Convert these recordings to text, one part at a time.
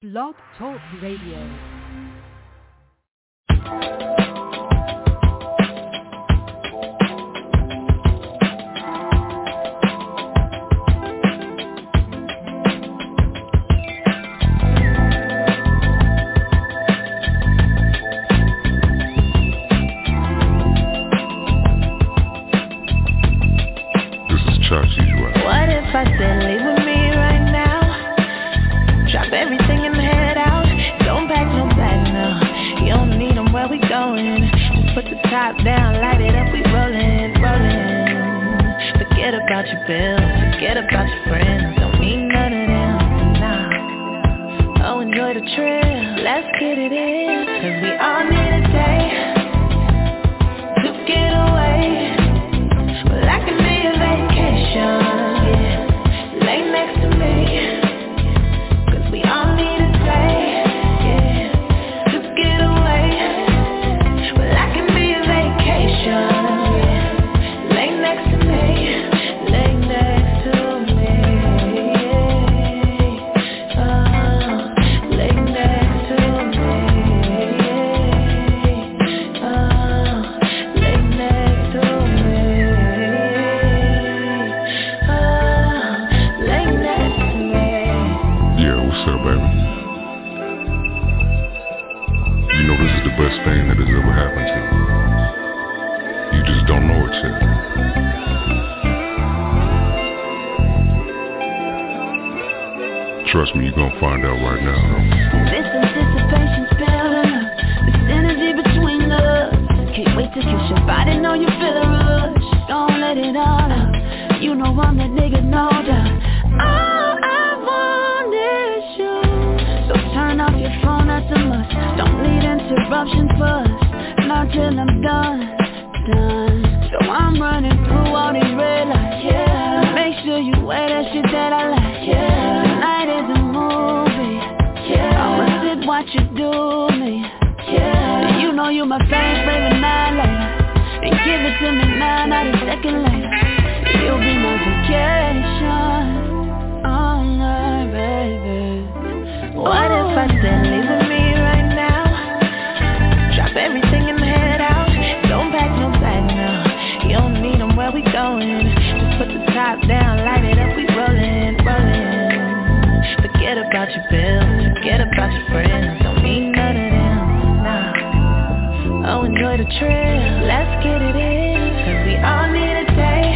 Blog Talk Radio. Trust me, you're gonna find out right now. This anticipation's building up. This energy between us. Can't wait to kiss your body, know you feel a rush. Don't let it all out. You know I'm that nigga, no doubt. All I want is you. So turn off your phone, that's a must. Don't need interruptions for us. Not till I'm done. So I'm running through all these red lights, yeah. Make sure you wear that shit that I like, yeah. Tonight is a movie, yeah. I'ma sit, watch you do me, yeah. You know you my favorite night later. And give it to me now, not a second later. You'll be my vacation, oh my baby. What if I said leave with me right now? Drop everything and head out. Don't pack no bag now. You don't need them, where we going? Just put the top down, light it up, we rollin', rollin'. Forget about your bills, forget about your friends. Don't need none of them, nah. Oh, enjoy the trip, let's get it in. Cause we all need a day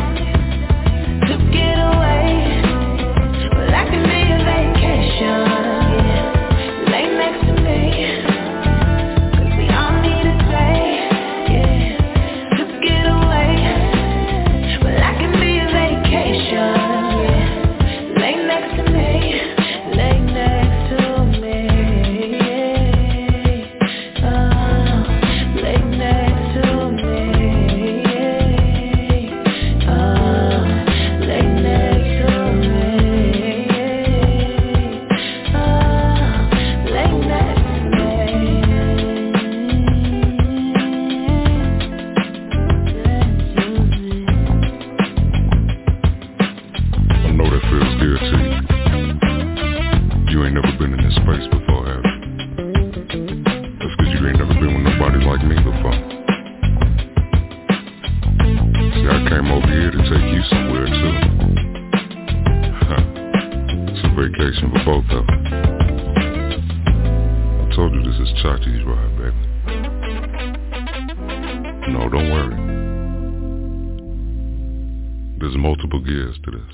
to get away. Well, I can be a vacation, yeah. Lay next to me. Cause we all need a day, yeah, to get away. Well, I can be a vacation, yeah. Lay next to me, lay next to me, yeah. Oh, lay next to me, yeah. Oh, lay next to me, yeah. Oh, lay next to me. I know that feels dear to you. You ain't never been in this space before, have you? That's cause you ain't never been with nobody like me before. See, I came over here to take you somewhere too. It's a vacation for both of us. I told you this is Chachi's ride, baby. No, don't worry. There's multiple gears to this.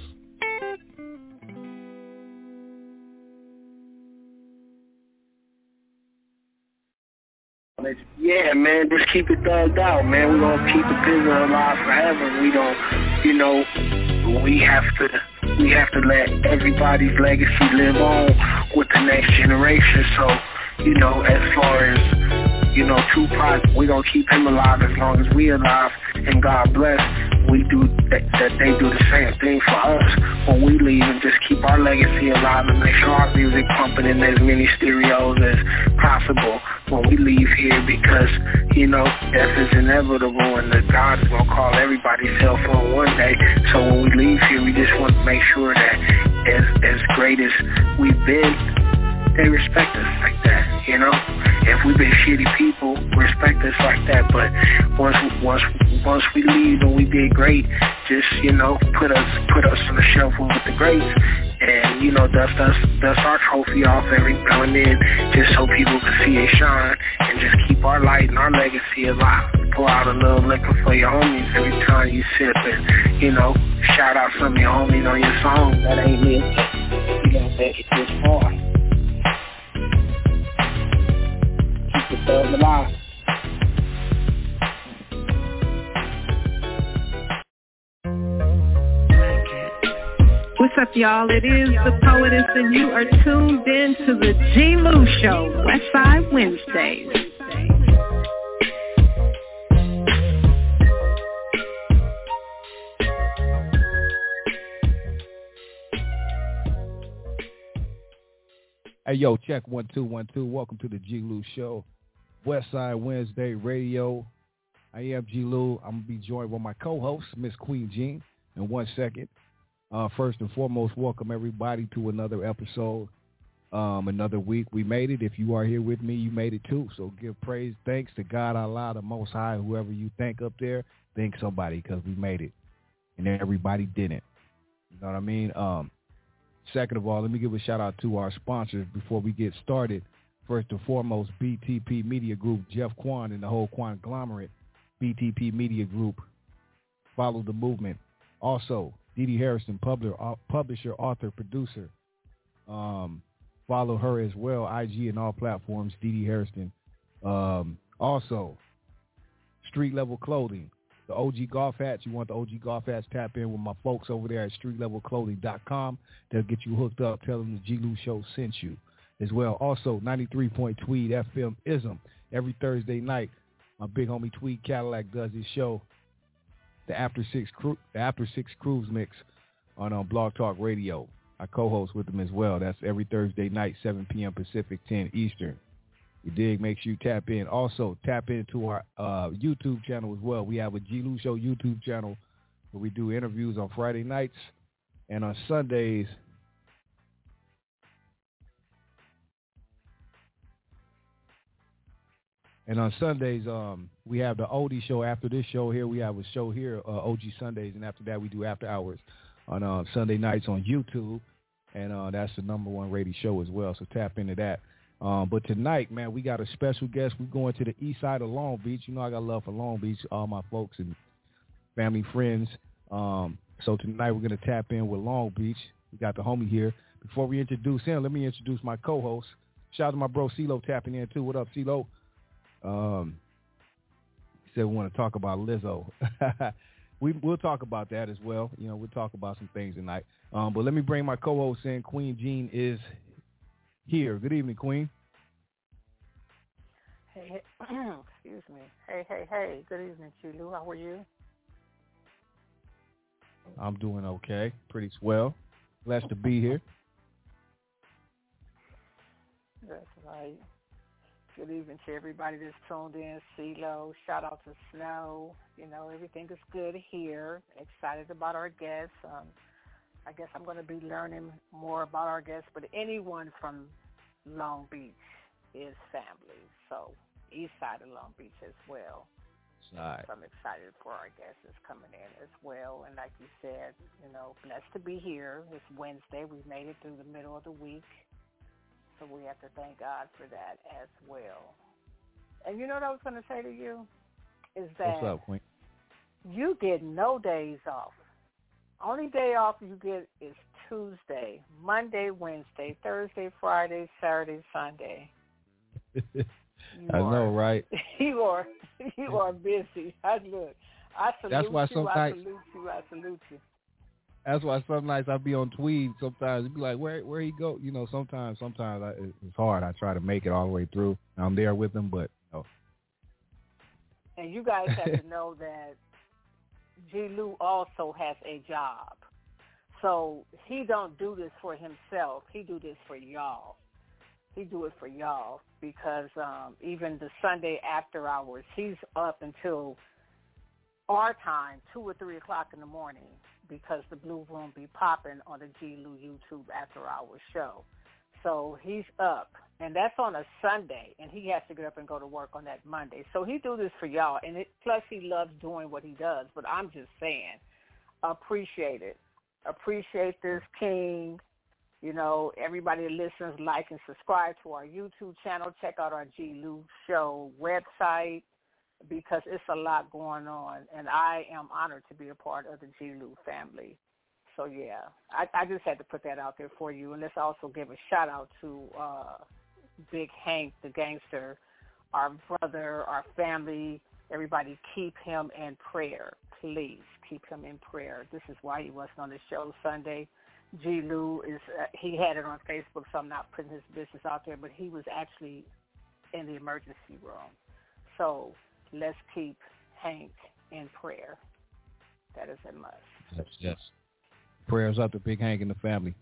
Yeah, man, just keep it thugged out, man. We're gonna keep the business alive forever. We don't, you know, we have to let everybody's legacy live on with the next generation. So, you know, as far as, you know, Tupac, we gonna keep him alive as long as we alive, and God bless. We do that they do the same thing for us when we leave, and just keep our legacy alive and make sure our music pumping in as many stereos as possible when we leave here, because, you know, death is inevitable and that God is gonna call everybody's cell phone one day. So when we leave here, we just want to make sure that as great as we've been, they respect us like that, you know. If we've been shitty people, respect us like that. But once we leave and we did great, just, you know, put us on the shelf with the greats, and, you know, dust our trophy off every now and then, just so people can see it shine, and just keep our light and our legacy alive. Pour out a little liquor for your homies every time you sip, and, you know, shout out some of your homies on your song that ain't me. You gotta make it this far. Keep the thug alive. What's up, y'all? It is the Poetess, and you are tuned in to the G. Lou Show, Westside Wednesdays. Hey, yo, check 1 2 1 2. Welcome to the G. Lou Show, Westside Wednesday Radio. I am G. Lou. I'm going to be joined by my co-host, Miss Queen Jean, in 1 second. First and foremost, welcome everybody to another episode, another week. We made it. If you are here with me, you made it too. So give praise, thanks to God, Allah, the Most High, whoever you thank up there, thank somebody, because we made it. And everybody didn't. You know what I mean? Second of all, let me give a shout out to our sponsors before we get started. First and foremost, BTP Media Group, Jeff Quan and the whole Quanglomerate, BTP Media Group. Follow the movement. Also, Dee Harrison, publisher, author, producer. Follow her as well, IG and all platforms, Dee Harrison. Also, Street Level Clothing, the OG golf hats. You want the OG golf hats, tap in with my folks over there at streetlevelclothing.com. They'll get you hooked up. Tell them the G. Lou Show sent you as well. Also, 93 Point Tweed FM Ism. Every Thursday night, my big homie Tweed Cadillac does his show, the After Six Cruise Mix on Blog Talk Radio. I co-host with them as well. That's every Thursday night, 7 p.m. Pacific, 10 Eastern. You dig? Make sure you tap in. Also, tap into our YouTube channel as well. We have a G. Lou Show YouTube channel where we do interviews on Friday nights, and on Sundays, we have the oldie show. After this show here, we have a show here, OG Sundays, and after that, we do After Hours on Sunday nights on YouTube, and that's the #1 rated show as well, so tap into that. But tonight, man, we got a special guest. We're going to the east side of Long Beach. You know I got love for Long Beach, all my folks and family, friends. So tonight we're going to tap in with Long Beach. We got the homie here. Before we introduce him, let me introduce my co-host. Shout out to my bro CeeLo tapping in too. What up, CeeLo? He said we want to talk about Lizzo. We'll talk about that as well. You know, we'll talk about some things tonight. But let me bring my co-host in. Queen Jean is here. Good evening, Queen. Hey, excuse me. Hey. Good evening, G. Lou. How are you? I'm doing okay. Pretty swell. Blessed to be here. That's right. Good evening to everybody that's tuned in. CeeLo, shout out to Snow. You know, everything is good here. Excited about our guests. I guess I'm going to be learning more about our guests, but anyone from Long Beach is family. So east side of Long Beach as well. Right. So I'm excited for our guests that's coming in as well. And like you said, you know, blessed to be here. It's Wednesday. We made it through the middle of the week. So we have to thank God for that as well. And you know what I was going to say to you? Is that what's up, Queen? You get no days off. Only day off you get is Tuesday, Monday, Wednesday, Thursday, Friday, Saturday, Sunday. I know, right? You are busy. I salute you. That's why some nights I be on Tweed. Sometimes it be like, where he go? You know, sometimes it's hard. I try to make it all the way through. I'm there with him, but no. And you guys have to know that G. Lou also has a job. So he don't do this for himself. He do this for y'all. He do it for y'all because even the Sunday after hours, he's up until our time, 2 or 3 o'clock in the morning, because the Blue Room be popping on the G. Lou YouTube after hours show. So he's up, and that's on a Sunday, and he has to get up and go to work on that Monday. So he do this for y'all, and plus he loves doing what he does. But I'm just saying, appreciate it. Appreciate this king. You know, everybody that listens, like and subscribe to our YouTube channel. Check out our G. Lou Show website because it's a lot going on, and I am honored to be a part of the G. Lou family. So, yeah, I just had to put that out there for you. And let's also give a shout-out to Big Hank, the gangster, our brother, our family. Everybody keep him in prayer. Please keep him in prayer. This is why he wasn't on the show Sunday. G. Lou is he had it on Facebook, so I'm not putting his business out there, but he was actually in the emergency room. So let's keep Hank in prayer. That is a must. Yes. Prayers up to Big Hank and the family.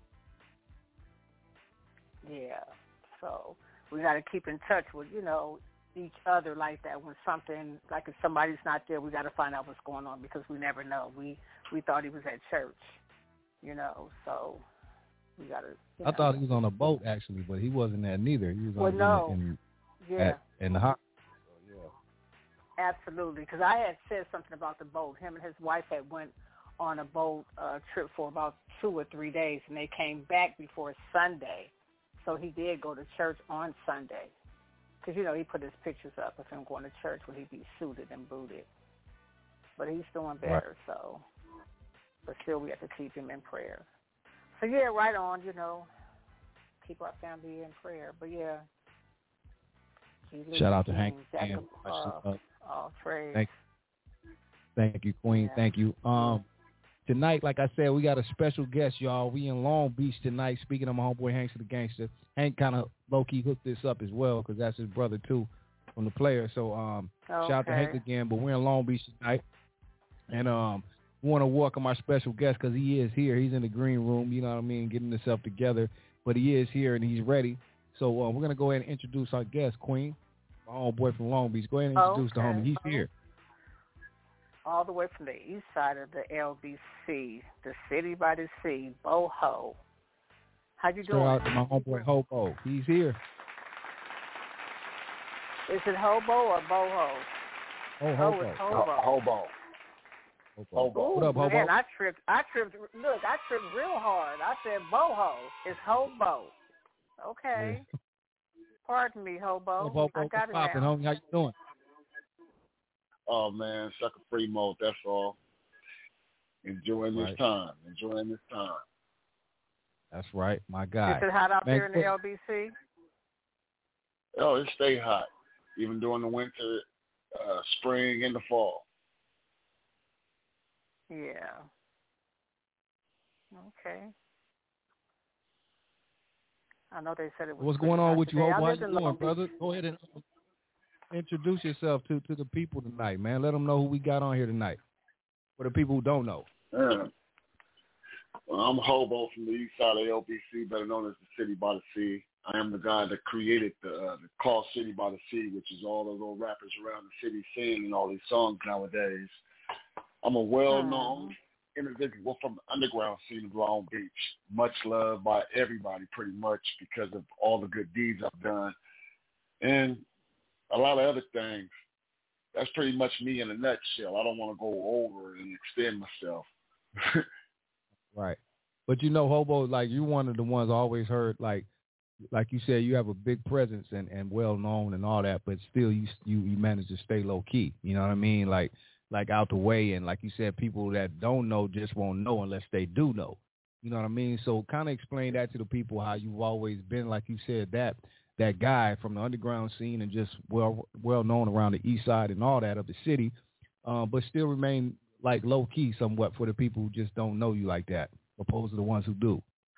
Yeah. So we got to keep in touch with, you know, each other like that. When something, like if somebody's not there, we got to find out what's going on because we never know. We thought he was at church, you know, so we got to. I thought he was on a boat, actually, but he wasn't there neither. He was in the hospital. Absolutely, because I had said something about the boat. Him and his wife had went on a boat trip for about 2 or 3 days, and they came back before Sunday. So he did go to church on Sunday. Because, you know, he put his pictures up of him going to church when he'd be suited and booted. But he's doing better, so. But still, we have to keep him in prayer. So, yeah, right on, you know, keep our family in prayer. But, yeah. Shout out to Hank. Thank you, Queen. Yeah. Thank you. Tonight, like I said, we got a special guest, y'all. We in Long Beach tonight. Speaking of my homeboy Hank the Gangster, Hank kind of low-key hooked this up as well because that's his brother, too, from the player. So shout out to Hank again. But we're in Long Beach tonight. And we want to welcome our special guest because he is here. He's in the green room, you know what I mean, getting himself together. But he is here and he's ready. So we're going to go ahead and introduce our guest, Queen, my homeboy from Long Beach. Go ahead and introduce the homie. He's here. All the way from the east side of the LBC, the city by the sea, Boho. How you doing? Shout out to my homeboy Hobo. He's here. Is it Hobo or Boho? Oh, Hobo. It's Hobo. Hobo. Ooh, What up, Hobo? Man, I tripped. Look, I tripped real hard. I said Boho. It's Hobo. Okay. Yeah. Pardon me, Hobo. Hobo, I got it now. Homie, how you doing? Oh, man, sucker free mode, that's all. Enjoying this time. That's right, my guy. Is it hot out there in the LBC? Oh, it stay hot, even during the winter, spring, and the fall. Yeah. Okay. I know they said it was. What's going on with you, Hobo? How you doing, brother? Go ahead and introduce yourself to the people tonight, man. Let them know who we got on here tonight. For the people who don't know. Yeah. Well, I'm Hobo from the east side of LBC, better known as the City by the Sea. I am the guy that created the call City by the Sea, which is all the little rappers around the city singing all these songs nowadays. I'm a well-known individual from the underground scene of Long Beach. Much loved by everybody pretty much because of all the good deeds I've done. And a lot of other things. That's pretty much me in a nutshell. I don't want to go over and extend myself. Right. But you know, Hobo, like you're one of the ones I always heard, like you said, you have a big presence and well known and all that, but still you manage to stay low key. You know what I mean? Like out the way, and like you said, people that don't know just won't know unless they do know. You know what I mean? So kind of explain that to the people, how you've always been, like you said, that guy from the underground scene and just well known around the east side and all that of the city, but still remain like low key somewhat for the people who just don't know you like that, opposed to the ones who do.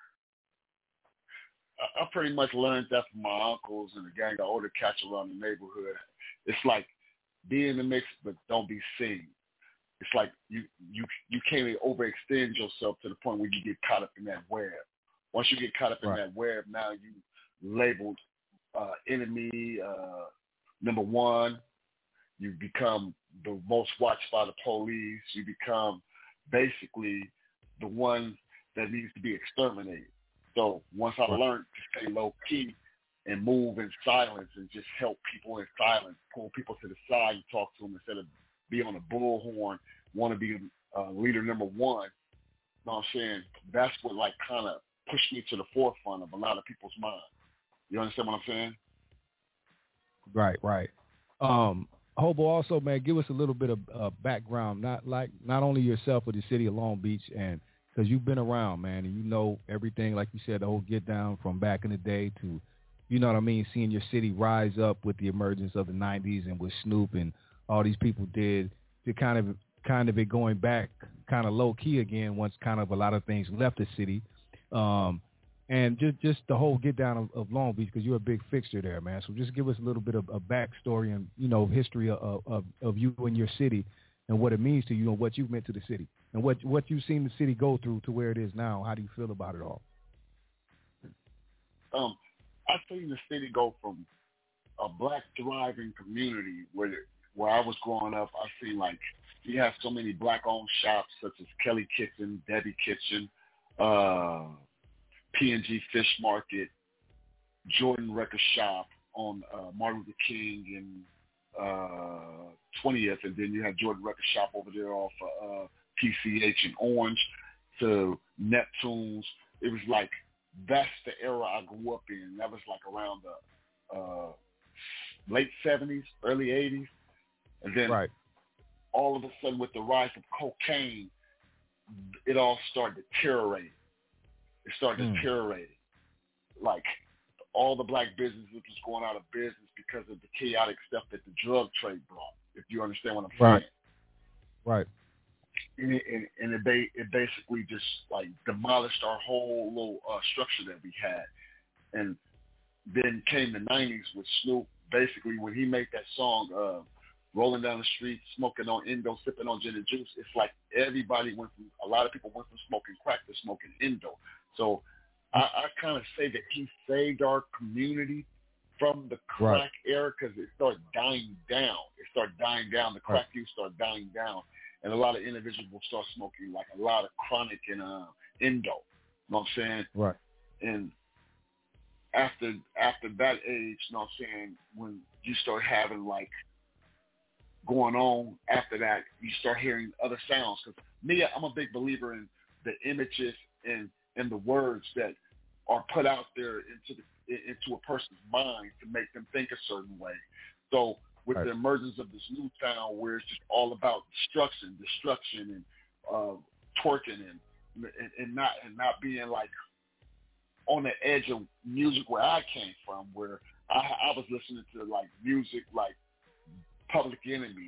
I pretty much learned that from my uncles and a gang of older cats around the neighborhood. It's like be in the mix, but don't be seen. It's like you can't overextend yourself to the point where you get caught up in that web. Once you get caught up in that web, now you labeled enemy number one. You become the most watched by the police. You become basically the one that needs to be exterminated. So once I learned to stay low key and move in silence and just help people in silence, pull people to the side and talk to them instead of be on a bullhorn, want to be leader number one. You know what I'm saying? That's what like kind of pushed me to the forefront of a lot of people's minds. You understand what I'm saying? Right. Hobo, also, man, give us a little bit of background, not only yourself but the city of Long Beach, and because you've been around, man, and you know everything, like you said, the whole get down from back in the day to, you know what I mean, seeing your city rise up with the emergence of the 90s and with Snoop and all these people did to kind of it going back kind of low key again once kind of a lot of things left the city. And just the whole get down of Long Beach, because you're a big fixture there, man. So just give us a little bit of a backstory and, you know, history of you and your city and what it means to you and what you've meant to the city and what you've seen the city go through to where it is now. How do you feel about it all? I've seen the city go from a black thriving community where I was growing up. I've seen like you have so many black owned shops such as Kelly Kitchen, Debbie Kitchen, P&G Fish Market, Jordan Record Shop on Martin Luther King and 20th, and then you have Jordan Record Shop over there off PCH and Orange to Neptune's. It was like that's the era I grew up in. That was like around the late 70s, early 80s, and then all of a sudden with the rise of cocaine, it all started deteriorating. It started deteriorating. Like all the black businesses was going out of business because of the chaotic stuff that the drug trade brought, if you understand what I'm saying. Right. And it basically just like demolished our whole little structure that we had. And then came the 90s with Snoop. Basically, when he made that song, rolling down the street, smoking on Indo, sipping on gin and juice, it's like a lot of people went from smoking crack to smoking Indo. So I kind of say that he saved our community from the crack era because it started dying down. The crack use started dying down. And a lot of individuals will start smoking like a lot of chronic and Indo. You know what I'm saying? Right. And after that age, you know what I'm saying, when you start having like going on after that, you start hearing other sounds. Because me, I'm a big believer in the images and the words that are put out there into a person's mind to make them think a certain way. So with the emergence of this new sound where it's just all about destruction and twerking and not being like on the edge of music where I came from, where I was listening to like music like Public Enemy,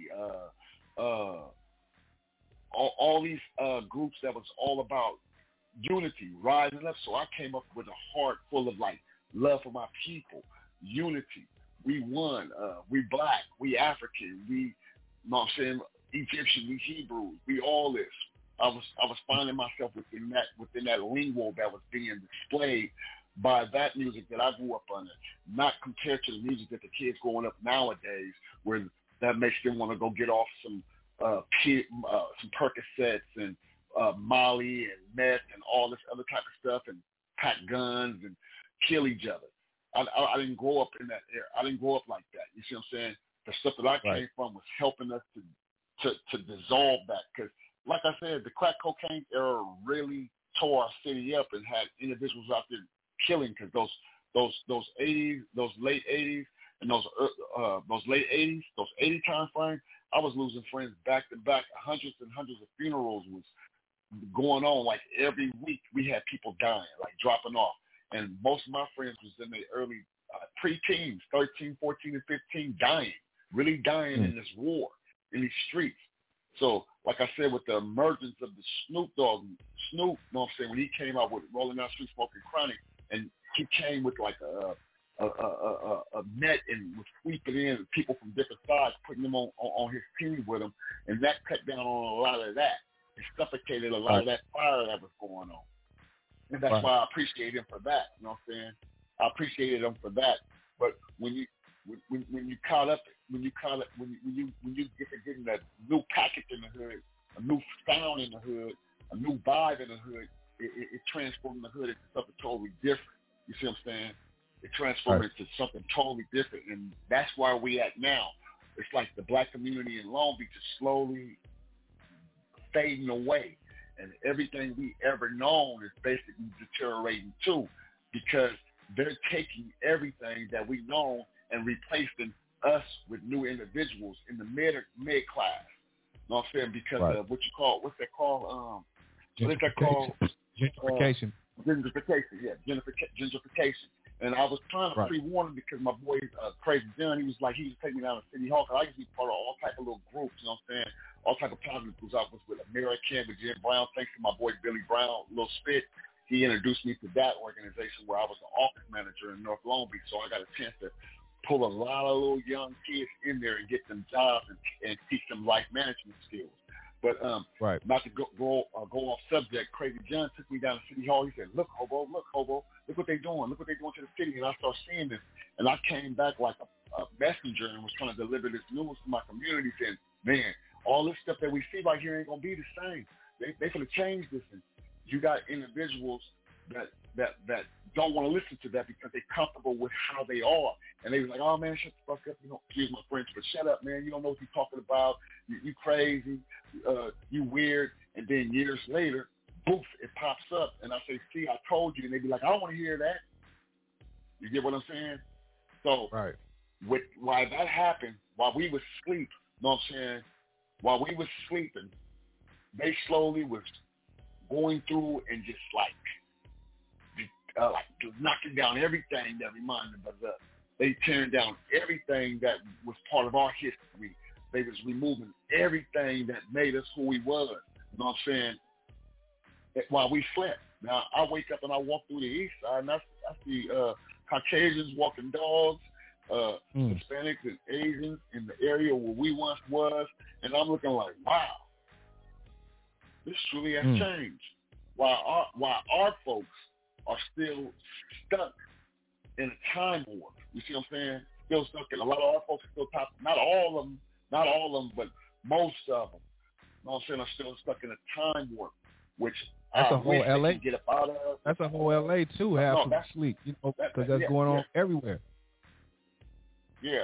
all these groups that was all about unity, rising up. So I came up with a heart full of like love for my people, unity. We won. We black. We African. We, you know what I'm saying, Egyptian. We Hebrew. We all this. I was finding myself within that lingo that was being displayed by that music that I grew up under, not compared to the music that the kids growing up nowadays, where that makes them want to go get off some Percocets and Molly and meth and all this other type of stuff and pack guns and kill each other. I didn't grow up in that era. I didn't grow up like that. You see what I'm saying? The stuff that I came from was helping us to dissolve that. Because, like I said, the crack cocaine era really tore our city up and had individuals out there killing. Because those 80s, those late 80s, and those late 80s, those 80 time frames, I was losing friends back to back. Hundreds and hundreds of funerals was going on. Like every week, we had people dying, like dropping off. And most of my friends was in their early pre-teens, 13, 14, and 15, dying, really dying in this war, in these streets. So, like I said, with the emergence of the Snoop, you know what I'm saying, when he came out with Rolling Down the Street Smoking Chronic, and he came with like a net and was sweeping in people from different sides, putting them on his team with him, and that cut down on a lot of that. It suffocated a lot of that fire that was going on. And that's why I appreciate him for that. You know what I'm saying? I appreciated him for that. But when you get to getting that new package in the hood, a new sound in the hood, a new vibe in the hood, it transformed the hood into something totally different. You see what I'm saying? It transformed it into something totally different, and that's where we at now. It's like the black community in Long Beach is slowly fading away, and everything we ever known is basically deteriorating too, because they're taking everything that we know and replacing us with new individuals in the mid class. You know what I'm saying? Because of what's that called? Gentrification. Gentrification, yeah, gentrification. And I was trying to pre-warn him because my boy Crazy John, he was taking me down to City Hall, because I used to be part of all type of little groups, you know what I'm saying? All type of positive groups. I was with American, with Jim Brown, thanks to my boy Billy Brown, Lil Spit. He introduced me to that organization where I was the office manager in North Long Beach, so I got a chance to pull a lot of little young kids in there and get them jobs and teach them life management skills. But not to go off subject, Crazy John took me down to City Hall. He said, look, Hobo, look what they're doing. Look what they're doing to the city. And I started seeing this. And I came back like a messenger and was trying to deliver this news to my community, saying, man, all this stuff that we see right here ain't going to be the same. They finna change this. And you got individuals that don't want to listen to that because they're comfortable with how they are. And they was like, oh, man, shut the fuck up. You know, excuse my French, but shut up, man. You don't know what you're talking about. You crazy. You weird. And then years later, poof, it pops up. And I say, see, I told you. And they be like, I don't want to hear that. You get what I'm saying? So while that happened, while we was asleep, you know what I'm saying? While we was sleeping, they slowly was going through and just like knocking down everything that reminded us of us. They tearing down everything that was part of our history. They was removing everything that made us who we was. You know what I'm saying? While we slept. Now, I wake up and I walk through the east side, and I see Caucasians walking dogs, Hispanics and Asians in the area where we once was, and I'm looking like, wow, this truly has changed. While our folks are still stuck in a time warp. You see what I'm saying? Still stuck in a lot of our folks are still not all of them, but most of them. You know what I'm saying? Are still stuck in a time warp, which that's I a whole LA. Get up out of. That's a whole LA too. Half of sleep, you know, because that's going on everywhere. Yeah.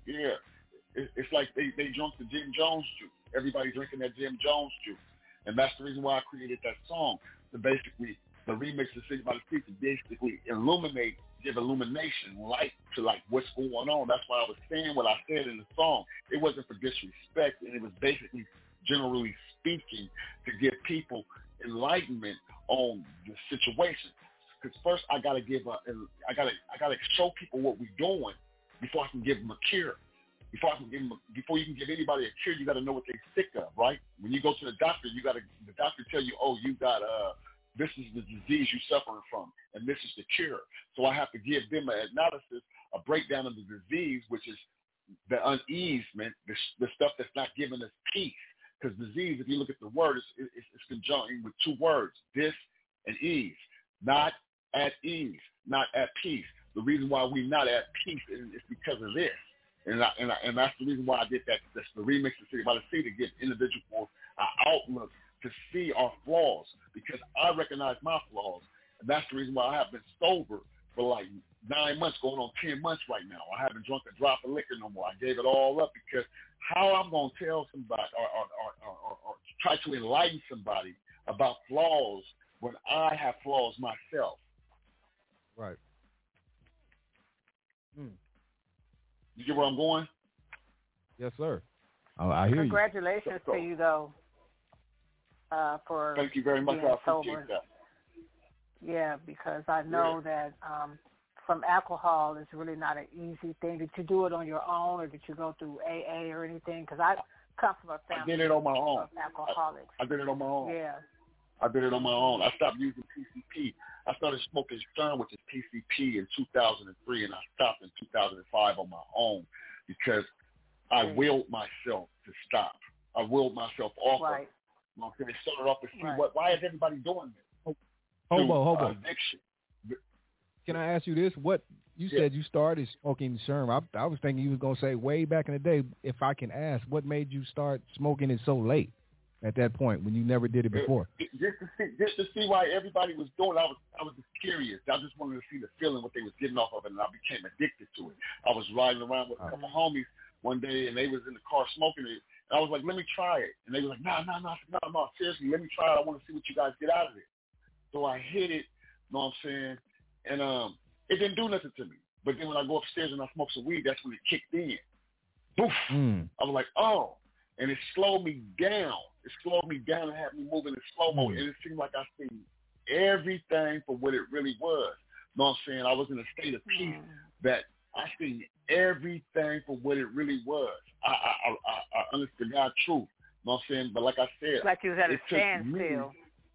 It's like they drunk the Jim Jones juice. Everybody drinking that Jim Jones juice, and that's the reason why I created that song. To basically the remix of City by the Street to basically give illumination, light to like what's going on. That's why I was saying what I said in the song. It wasn't for disrespect, and it was basically, generally speaking, to give people enlightenment on the situation. Because first I gotta show people what we're doing before I can give them a cure. Before you can give anybody a cure, you got to know what they're sick of, right? When you go to the doctor, the doctor tell you, oh, you got this is the disease you're suffering from, and this is the cure. So I have to give them an analysis, a breakdown of the disease, which is the uneasement, the stuff that's not giving us peace. Because disease, if you look at the word, it's conjunct with two words, dis and ease. Not at ease, not at peace. The reason why we're not at peace is because of this. And that's the reason why I did that. That's the remix of City by the Sea, to give individuals an outlook to see our flaws, because I recognize my flaws. And that's the reason why I have been sober for like 9 months, going on 10 months right now. I haven't drunk a drop of liquor no more. I gave it all up, because how I'm going to tell somebody or try to enlighten somebody about flaws when I have flaws myself? Right. You get where I'm going? Yes, sir. I hear you. Congratulations to you, though, for thank you very much. I appreciate that. Yeah, because I know that from alcohol, it's really not an easy thing. Did you do it on your own, or did you go through AA or anything? Because I come from a family I did it on my own. of alcoholics. I did it on my own. Yeah. I did it on my own. I stopped using PCP. I started smoking Stern, which is PCP, in 2003, and I stopped in 2005 on my own, because I willed myself to stop. I willed myself off of it. You know, it started off to see why is everybody doing this? Hobo. Addiction. Can I ask you this? What you said you started smoking Sherm. I was thinking you was gonna say way back in the day. If I can ask, what made you start smoking it so late? at that point when you never did it before? Just to see why everybody was doing it. I was just curious. I just wanted to see the feeling, what they was getting off of it, and I became addicted to it. I was riding around with a couple homies one day, and they was in the car smoking it. And I was like, let me try it. And they was like, no, seriously, let me try it. I want to see what you guys get out of it. So I hit it, you know what I'm saying? And it didn't do nothing to me. But then when I go upstairs and I smoke some weed, that's when it kicked in. Boof. I was like, oh. And it slowed me down. It slowed me down and had me moving in slow-mo. And it seemed like I seen everything for what it really was. You know what I'm saying? I was in a state of peace that I seen everything for what it really was. I understood God's truth. You know what I'm saying? But like I said, like you was at a standstill.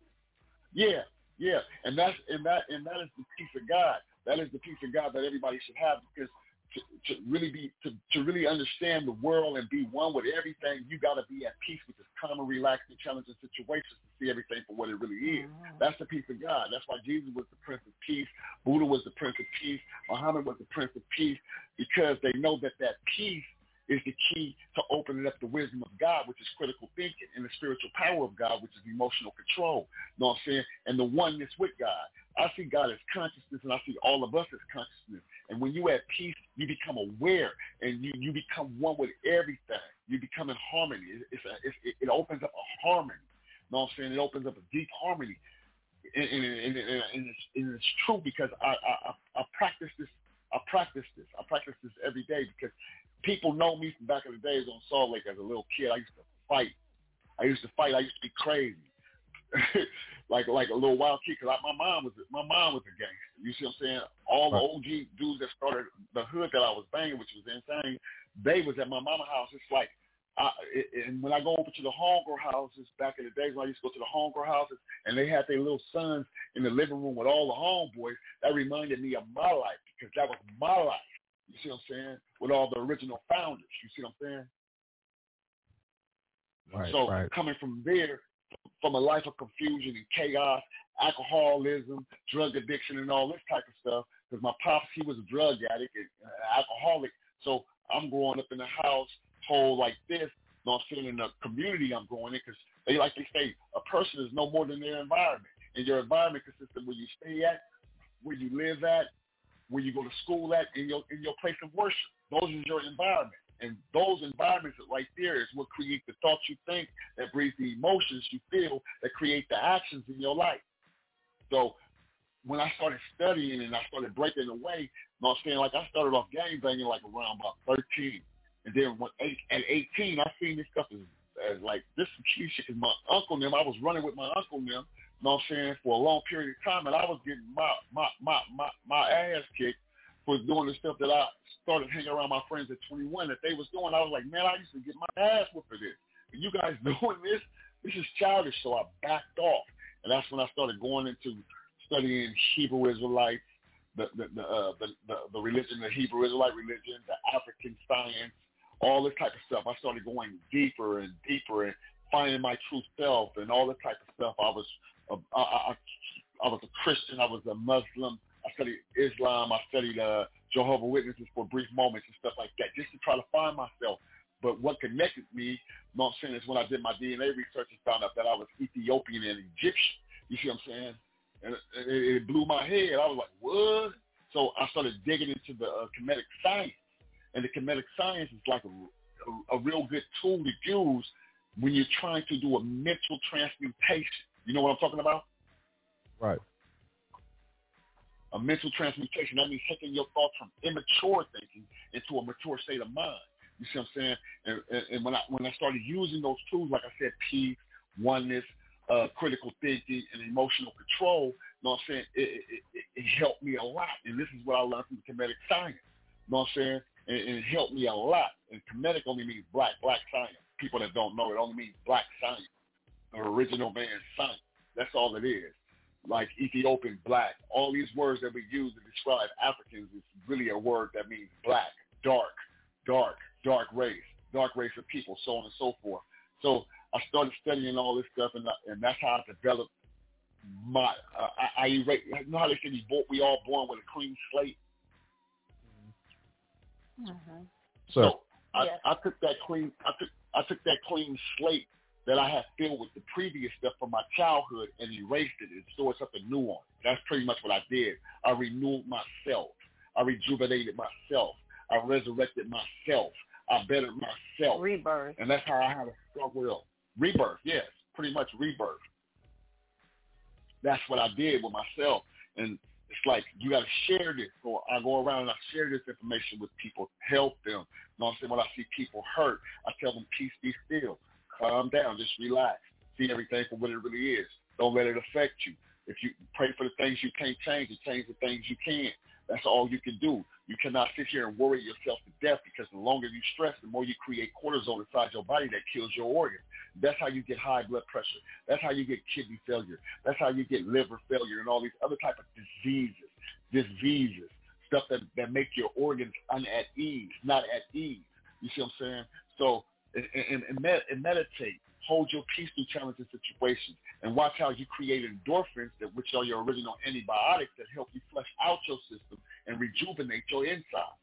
Yeah. And that is the peace of God. That is the peace of God that everybody should have, because to really understand the world and be one with everything, you got to be at peace with this common, relaxing, challenging situations to see everything for what it really is. That's the peace of God. That's why Jesus was the Prince of Peace. Buddha was the Prince of Peace. Muhammad was the Prince of Peace, because they know that peace is the key to opening up the wisdom of God, which is critical thinking, and the spiritual power of God, which is emotional control. You know what I'm saying? And the oneness with God. I see God as consciousness, and I see all of us as consciousness. And when you at peace, you become aware, and you become one with everything. You become in harmony. It opens up a harmony. You know what I'm saying? It opens up a deep harmony. And it's true, because I practice this. I practice this every day, because people know me from back in the days on Salt Lake as a little kid. I used to fight. I used to be crazy. like a little wild kid, because my mom was a gangster. You see what I'm saying? All the OG dudes that started the hood that I was banging, which was insane, they was at my mama's house. It's like, and when I go over to the homegirl houses back in the days, when I used to go to the homegirl houses, and they had their little sons in the living room with all the homeboys, that reminded me of my life, because that was my life. You see what I'm saying? With all the original founders. You see what I'm saying? Coming from there, from a life of confusion and chaos, alcoholism, drug addiction, and all this type of stuff, because my pops, he was a drug addict and alcoholic. So I'm growing up in a house told like this, you know what I'm saying, in the community I'm growing in, because they say a person is no more than their environment. And your environment consists of where you stay at, where you live at, where you go to school at, in your place of worship. Those is your environment. And those environments right there is what create the thoughts you think, that breeds the emotions you feel, that create the actions in your life. So when I started studying and I started breaking away, you know what I'm saying, like I started off gang banging like around about 13. And then at 18, I seen this stuff as like, this is key shit, because my uncle and them, I was running with my uncle and them, you know what I'm saying, for a long period of time, and I was getting my ass kicked for doing the stuff that I started hanging around my friends at 21 that they was doing. I was like, man, I used to get my ass whooped for this. And you guys doing this? This is childish. So I backed off. And that's when I started going into studying Hebrew Israelites, the religion, the Hebrew Israelite religion, the African science, all this type of stuff. I started going deeper and deeper and finding my true self and all this type of stuff. I was a Christian. I was a Muslim. I studied Islam. I studied Jehovah's Witnesses for brief moments and stuff like that, just to try to find myself. But what connected me, you know what I'm saying, is when I did my DNA research and found out that I was Ethiopian and Egyptian. You see what I'm saying? And it blew my head. I was like, what? So I started digging into the Kemetic science. And the Kemetic science is like a real good tool to use when you're trying to do a mental transmutation. You know what I'm talking about? Right. A mental transmutation, that means taking your thoughts from immature thinking into a mature state of mind. You see what I'm saying? And when I started using those tools, like I said, peace, oneness, critical thinking, and emotional control, you know what I'm saying, it helped me a lot. And this is what I learned from the Kemetic science. You know what I'm saying? And it helped me a lot. And Kemetic only means black science. People that don't know, it only means black science, the original man's science. That's all it is. Like Ethiopian, black, all these words that we use to describe Africans is really a word that means black, dark race of people, so on and so forth. So I started studying all this stuff, and that's how I developed my, you know how they say we all born with a clean slate? Mm-hmm. So I took that clean slate that I had filled with the previous stuff from my childhood and erased it and stored something new on it. That's pretty much what I did. I renewed myself. I rejuvenated myself. I resurrected myself. I bettered myself. Rebirth. And that's how I had a struggle. Rebirth, yes, pretty much rebirth. That's what I did with myself. And it's like, you got to share this. So I go around and I share this information with people, help them. You know what I'm saying? When I see people hurt, I tell them, peace, be still. Calm down, just relax. See everything for what it really is. Don't let it affect you. If you pray for the things you can't change and change the things you can, that's all you can do. You cannot sit here and worry yourself to death, because the longer you stress, the more you create cortisol inside your body that kills your organs. That's how you get high blood pressure. That's how you get kidney failure. That's how you get liver failure and all these other type of diseases, stuff that make your organs at ease, not at ease. You see what I'm saying? So, and meditate. Hold your peace through challenging situations, and watch how you create endorphins, which are your original antibiotics that help you flush out your system and rejuvenate your inside.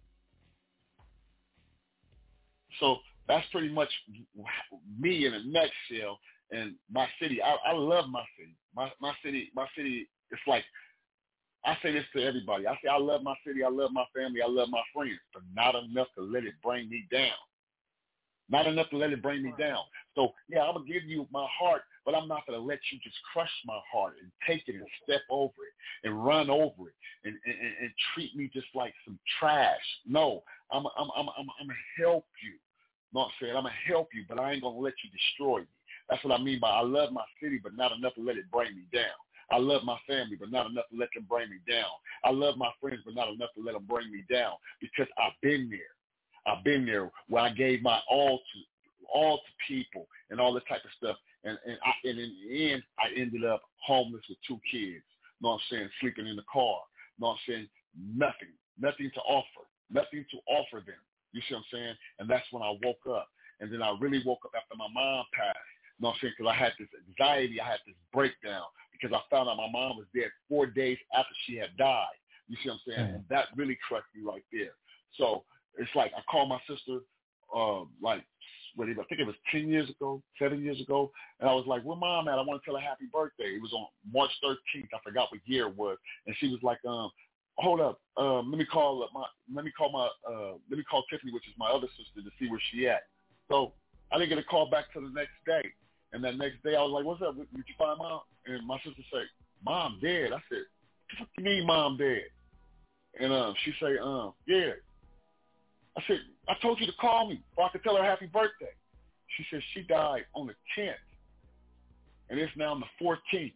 So that's pretty much me in a nutshell. And my city, I love my city. My city. It's like, I say this to everybody. I say I love my city. I love my family. I love my friends, but not enough to let it bring me down. Not enough to let it bring me down. So, yeah, I'm going to give you my heart, but I'm not going to let you just crush my heart and take it and step over it and run over it and treat me just like some trash. No, I'm going to help you. You know what I'm saying? I'm going to help you, but I ain't going to let you destroy me. That's what I mean by I love my city, but not enough to let it bring me down. I love my family, but not enough to let them bring me down. I love my friends, but not enough to let them bring me down, because I've been there. I've been there where I gave my all to people and all this type of stuff. And in the end, I ended up homeless with 2 kids. You know what I'm saying? Sleeping in the car. You know what I'm saying? Nothing to offer them. You see what I'm saying? And that's when I woke up. And then I really woke up after my mom passed. You know what I'm saying? Because I had this anxiety. I had this breakdown because I found out my mom was dead 4 days after she had died. You see what I'm saying? And that really crushed me right there. So it's like I called my sister, I think it was 7 years ago, and I was like, "Where Mom at? I want to tell her happy birthday." It was on March 13th. I forgot what year it was, and she was like, "Hold up, let me call Tiffany, which is my other sister, to see where she at." So I didn't get a call back till the next day, and that next day I was like, "What's up? Did you find Mom?" And my sister said, "Mom dead." I said, "What do you mean Mom dead?" And she say, "Yeah." I said, "I told you to call me so I could tell her happy birthday." She said she died on the 10th, and it's now on the 14th.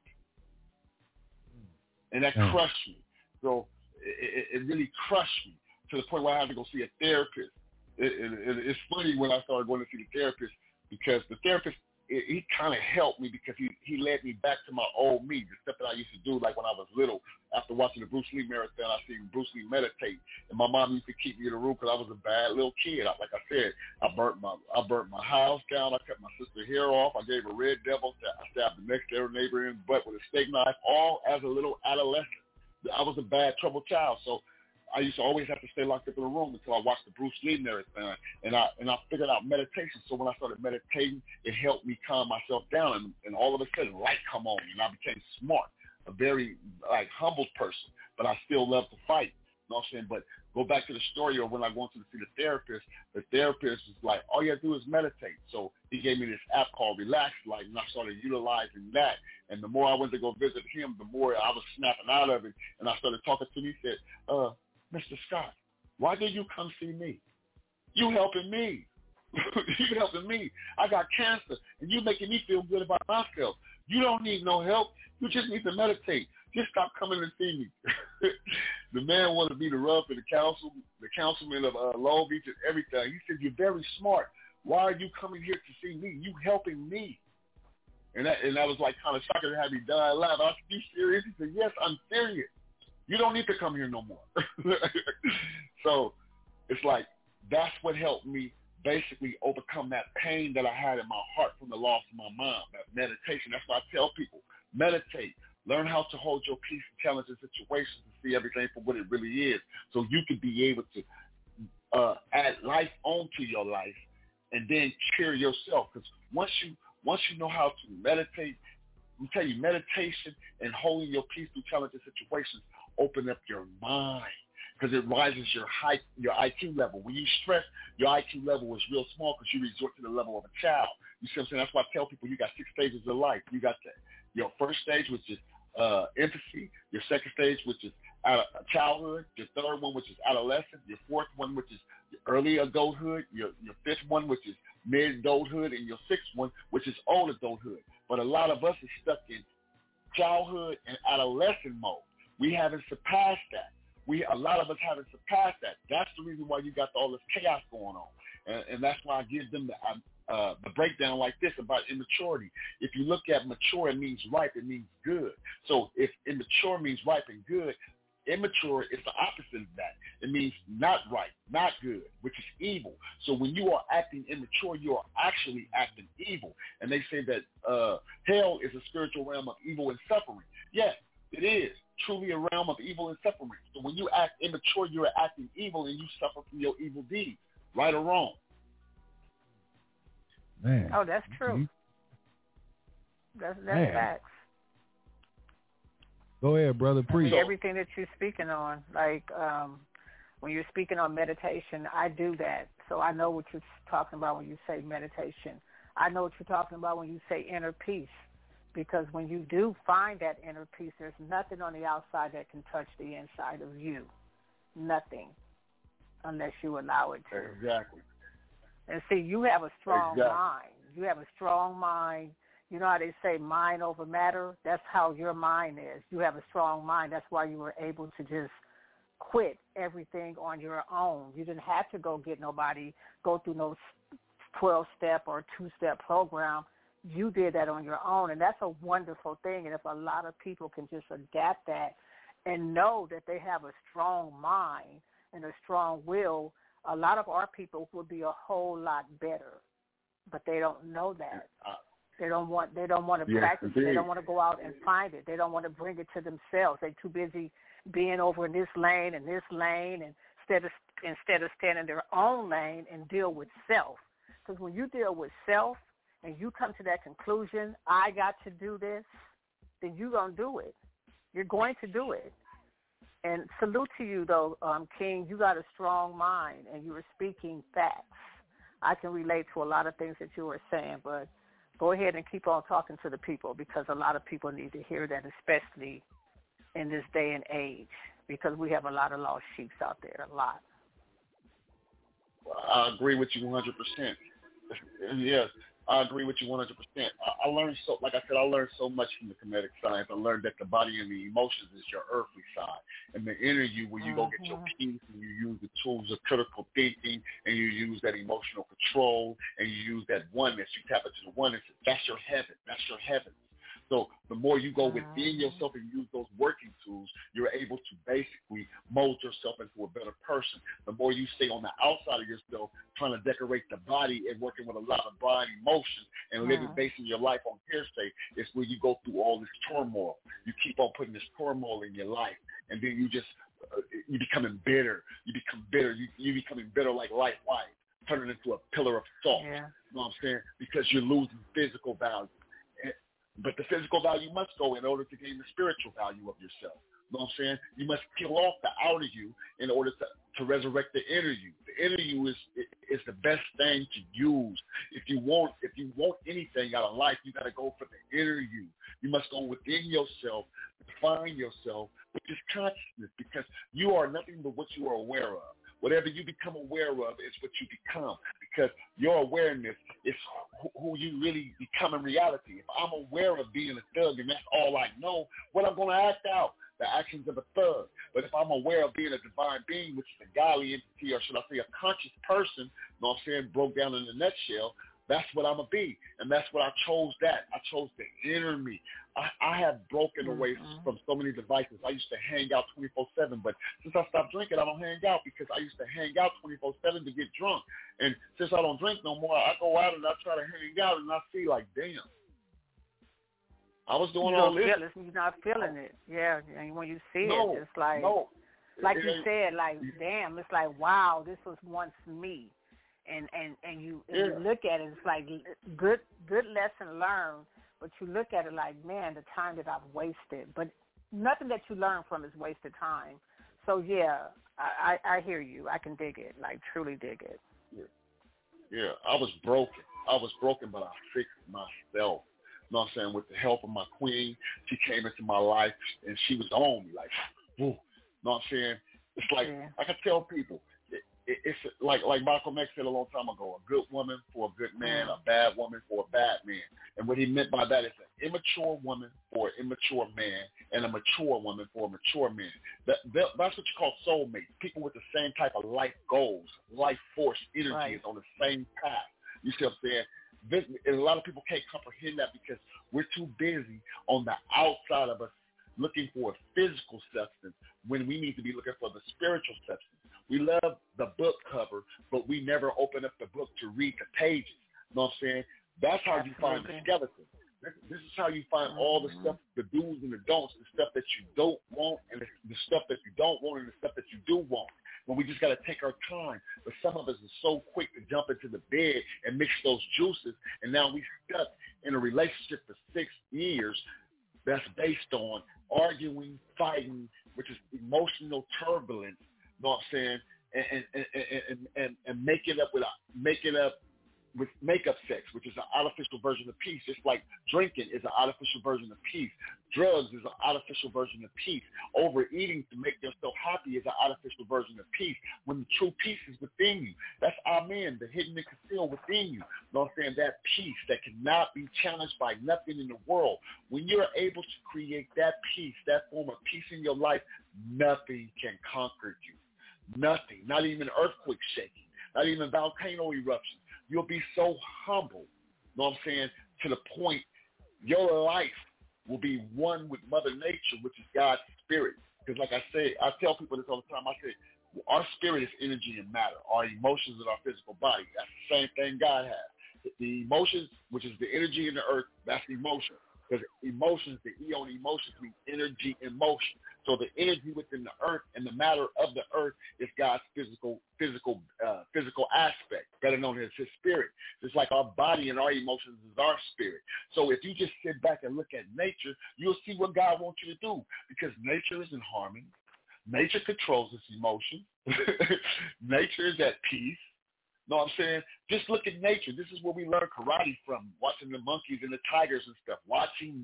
And that crushed me. So it really crushed me to the point where I had to go see a therapist. It's funny when I started going to see the therapist, because the therapist, he kind of helped me, because he led me back to my old me, the stuff that I used to do like when I was little. After watching the Bruce Lee marathon, I seen Bruce Lee meditate, and my mom used to keep me in the room because I was a bad little kid. Like I said, I burnt my house down. I cut my sister's hair off. I gave her red devil. I stabbed the next door neighbor in the butt with a steak knife, all as a little adolescent. I was a bad, troubled child, so I used to always have to stay locked up in a room until I watched the Bruce Lee marathon, and I figured out meditation. So when I started meditating, it helped me calm myself down, and all of a sudden light come on, and I became smart, a very humble person, but I still love to fight. You know what I'm saying? But go back to the story of when I went to see the therapist was like, all you have to do is meditate. So he gave me this app called Relax Light, and I started utilizing that. And the more I went to go visit him, the more I was snapping out of it. And I started talking to him. He said, Mr. Scott, why did you come see me? You helping me. You helping me. I got cancer, and you making me feel good about myself. You don't need no help. You just need to meditate. Just stop coming to see me. The man wanted to be the rub for the councilman of Long Beach and everything. He said, "You're very smart. Why are you coming here to see me? You helping me." And that was like kind of shocking to have me die alive. I said, "You serious?" He said, "Yes, I'm serious. You don't need to come here no more." So it's like that's what helped me basically overcome that pain that I had in my heart from the loss of my mom, that meditation. That's why I tell people, meditate. Learn how to hold your peace in challenging situations and see everything for what it really is, so you can be able to add life onto your life and then cheer yourself. Because once Once you know how to meditate, we tell you meditation and holding your peace through challenging situations open up your mind because it rises your IQ level. When you stress, your IQ level is real small because you resort to the level of a child. You see what I'm saying? That's why I tell people you got 6 stages of life. You got your first stage, which is infancy, your second stage, which is childhood, your third one, which is adolescence, your fourth one, which is early adulthood, your fifth one, which is mid-adulthood, and your sixth one, which is old adulthood. But a lot of us are stuck in childhood and adolescent mode. We haven't surpassed that. A lot of us haven't surpassed that. That's the reason why you got all this chaos going on. And that's why I give them the breakdown like this about immaturity. If you look at mature, it means ripe, it means good. So if immature means ripe and good, immature is the opposite of that. It means not right, not good, which is evil. So when you are acting immature, you are actually acting evil. And they say that hell is a spiritual realm of evil and suffering. Yes, it is truly a realm of evil and suffering. So when you act immature, you are acting evil and you suffer from your evil deeds, right or wrong. Man. Oh, that's true. That's facts. Go ahead, brother. Preach. Everything that you're speaking on, like when you're speaking on meditation, I do that. So I know what you're talking about when you say meditation. I know what you're talking about when you say inner peace. Because when you do find that inner peace, there's nothing on the outside that can touch the inside of you. Nothing. Unless you allow it to. Exactly. And see, you have a strong mind. You have a strong mind. You know how they say mind over matter? That's how your mind is. You have a strong mind. That's why you were able to just quit everything on your own. You didn't have to go through no 12-step or 2-step program. You did that on your own, and that's a wonderful thing. And if a lot of people can just adapt that and know that they have a strong mind and a strong will, a lot of our people would be a whole lot better. But they don't know that. They don't want to practice it. They don't want to go out and find it. They don't want to bring it to themselves. They're too busy being over in this lane and instead of staying in their own lane and deal with self. Because when you deal with self and you come to that conclusion, I got to do this, then you're going to do it. You're going to do it. And salute to you, though, King. You got a strong mind, and you were speaking facts. I can relate to a lot of things that you were saying, but go ahead and keep on talking to the people because a lot of people need to hear that, especially in this day and age, because we have a lot of lost sheep out there, a lot. I agree with you 100%. Yes, I agree with you 100%. I learned I learned so much from the kinetic science. I learned that the body and the emotions is your earthly side. And the inner you, where you go get your peace and you use the tools of critical thinking and you use that emotional control and you use that oneness, you tap into the oneness. That's your heaven. That's your heaven. So the more you go within yourself and use those working tools, you're able to basically mold yourself into a better person. The more you stay on the outside of yourself, trying to decorate the body and working with a lot of body emotions and living, basing your life on hearsay, is where you go through all this turmoil. You keep on putting this turmoil in your life, and then you just you becoming bitter. You become bitter. You becoming bitter like light wine, turning into a pillar of salt. You know what I'm saying? Because you're losing physical value. But the physical value must go in order to gain the spiritual value of yourself. You know what I'm saying? You must peel off the outer you in order to resurrect the inner you. The inner you is the best thing to use. If you want anything out of life, you got to go for the inner you. You must go within yourself, define yourself, which is consciousness, because you are nothing but what you are aware of. Whatever you become aware of is what you become, because your awareness is who you really become in reality. If I'm aware of being a thug and that's all I know, what I'm going to act out, the actions of a thug. But if I'm aware of being a divine being, which is a godly entity, or should I say a conscious person, you know what I'm saying, broke down in a nutshell, that's what I'm going to be. And that's what I chose that. I chose the inner me. I have broken away from so many devices. I used to hang out 24/7, but since I stopped drinking, I don't hang out because I used to hang out 24/7 to get drunk. And since I don't drink no more, I go out and I try to hang out and I see like, damn, I was doing all this. You're not feeling it. Yeah, and when you see it, it's like, like you said, like, damn, it's like, wow, this was once me. and you look at it, it's like good lesson learned, but you look at it like, man, the time that I've wasted. But nothing that you learn from is wasted time. So yeah, I hear you. I can dig it, like truly dig it. Yeah, I was broken, but I fixed myself. You know what I'm saying? With the help of my queen, she came into my life and she was on me, like, woo. You know what I'm saying? It's like, I can tell people, it's like Malcolm X said a long time ago, a good woman for a good man, a bad woman for a bad man. And what he meant by that is an immature woman for an immature man and a mature woman for a mature man. That's what you call soulmates, people with the same type of life goals, life force, energy is on the same path. You see what I'm saying? And a lot of people can't comprehend that because we're too busy on the outside of us looking for a physical substance when we need to be looking for the spiritual substance. We love the book cover, but we never open up the book to read the pages. You know what I'm saying? That's how you find the skeleton. This is how you find all the stuff, the do's and the don'ts, the stuff that you don't want and the stuff that you don't want and the stuff that you do want. When we just got to take our time. But some of us are so quick to jump into the bed and mix those juices, and now we stuck in a relationship for 6 years that's based on arguing, fighting, which is emotional turbulence, you know what I'm saying, and making up with makeup sex, which is an artificial version of peace. Just like drinking is an artificial version of peace. Drugs is an artificial version of peace. Overeating to make yourself happy is an artificial version of peace. When the true peace is within you, that's amen, the hidden and concealed within you. You know what I'm saying? That peace that cannot be challenged by nothing in the world. When you're able to create that peace, that form of peace in your life, nothing can conquer you. Nothing, not even earthquake shaking, not even volcano eruptions. You'll be so humble, you know what I'm saying, to the point your life will be one with Mother Nature, which is God's spirit. Because like I say, I tell people this all the time. I say, our spirit is energy and matter. Our emotions are our physical body. That's the same thing God has. The emotions, which is the energy in the earth, that's the emotion. Because emotions, the E on emotions means energy and motion. So the energy within the earth and the matter of the earth is God's physical aspect, better known as his spirit. Just like our body and our emotions is our spirit. So if you just sit back and look at nature, you'll see what God wants you to do, because nature is in harmony. Nature controls its emotions. Nature is at peace. Know what I'm saying? Just look at nature. This is where we learn karate from, watching the monkeys and the tigers and stuff, watching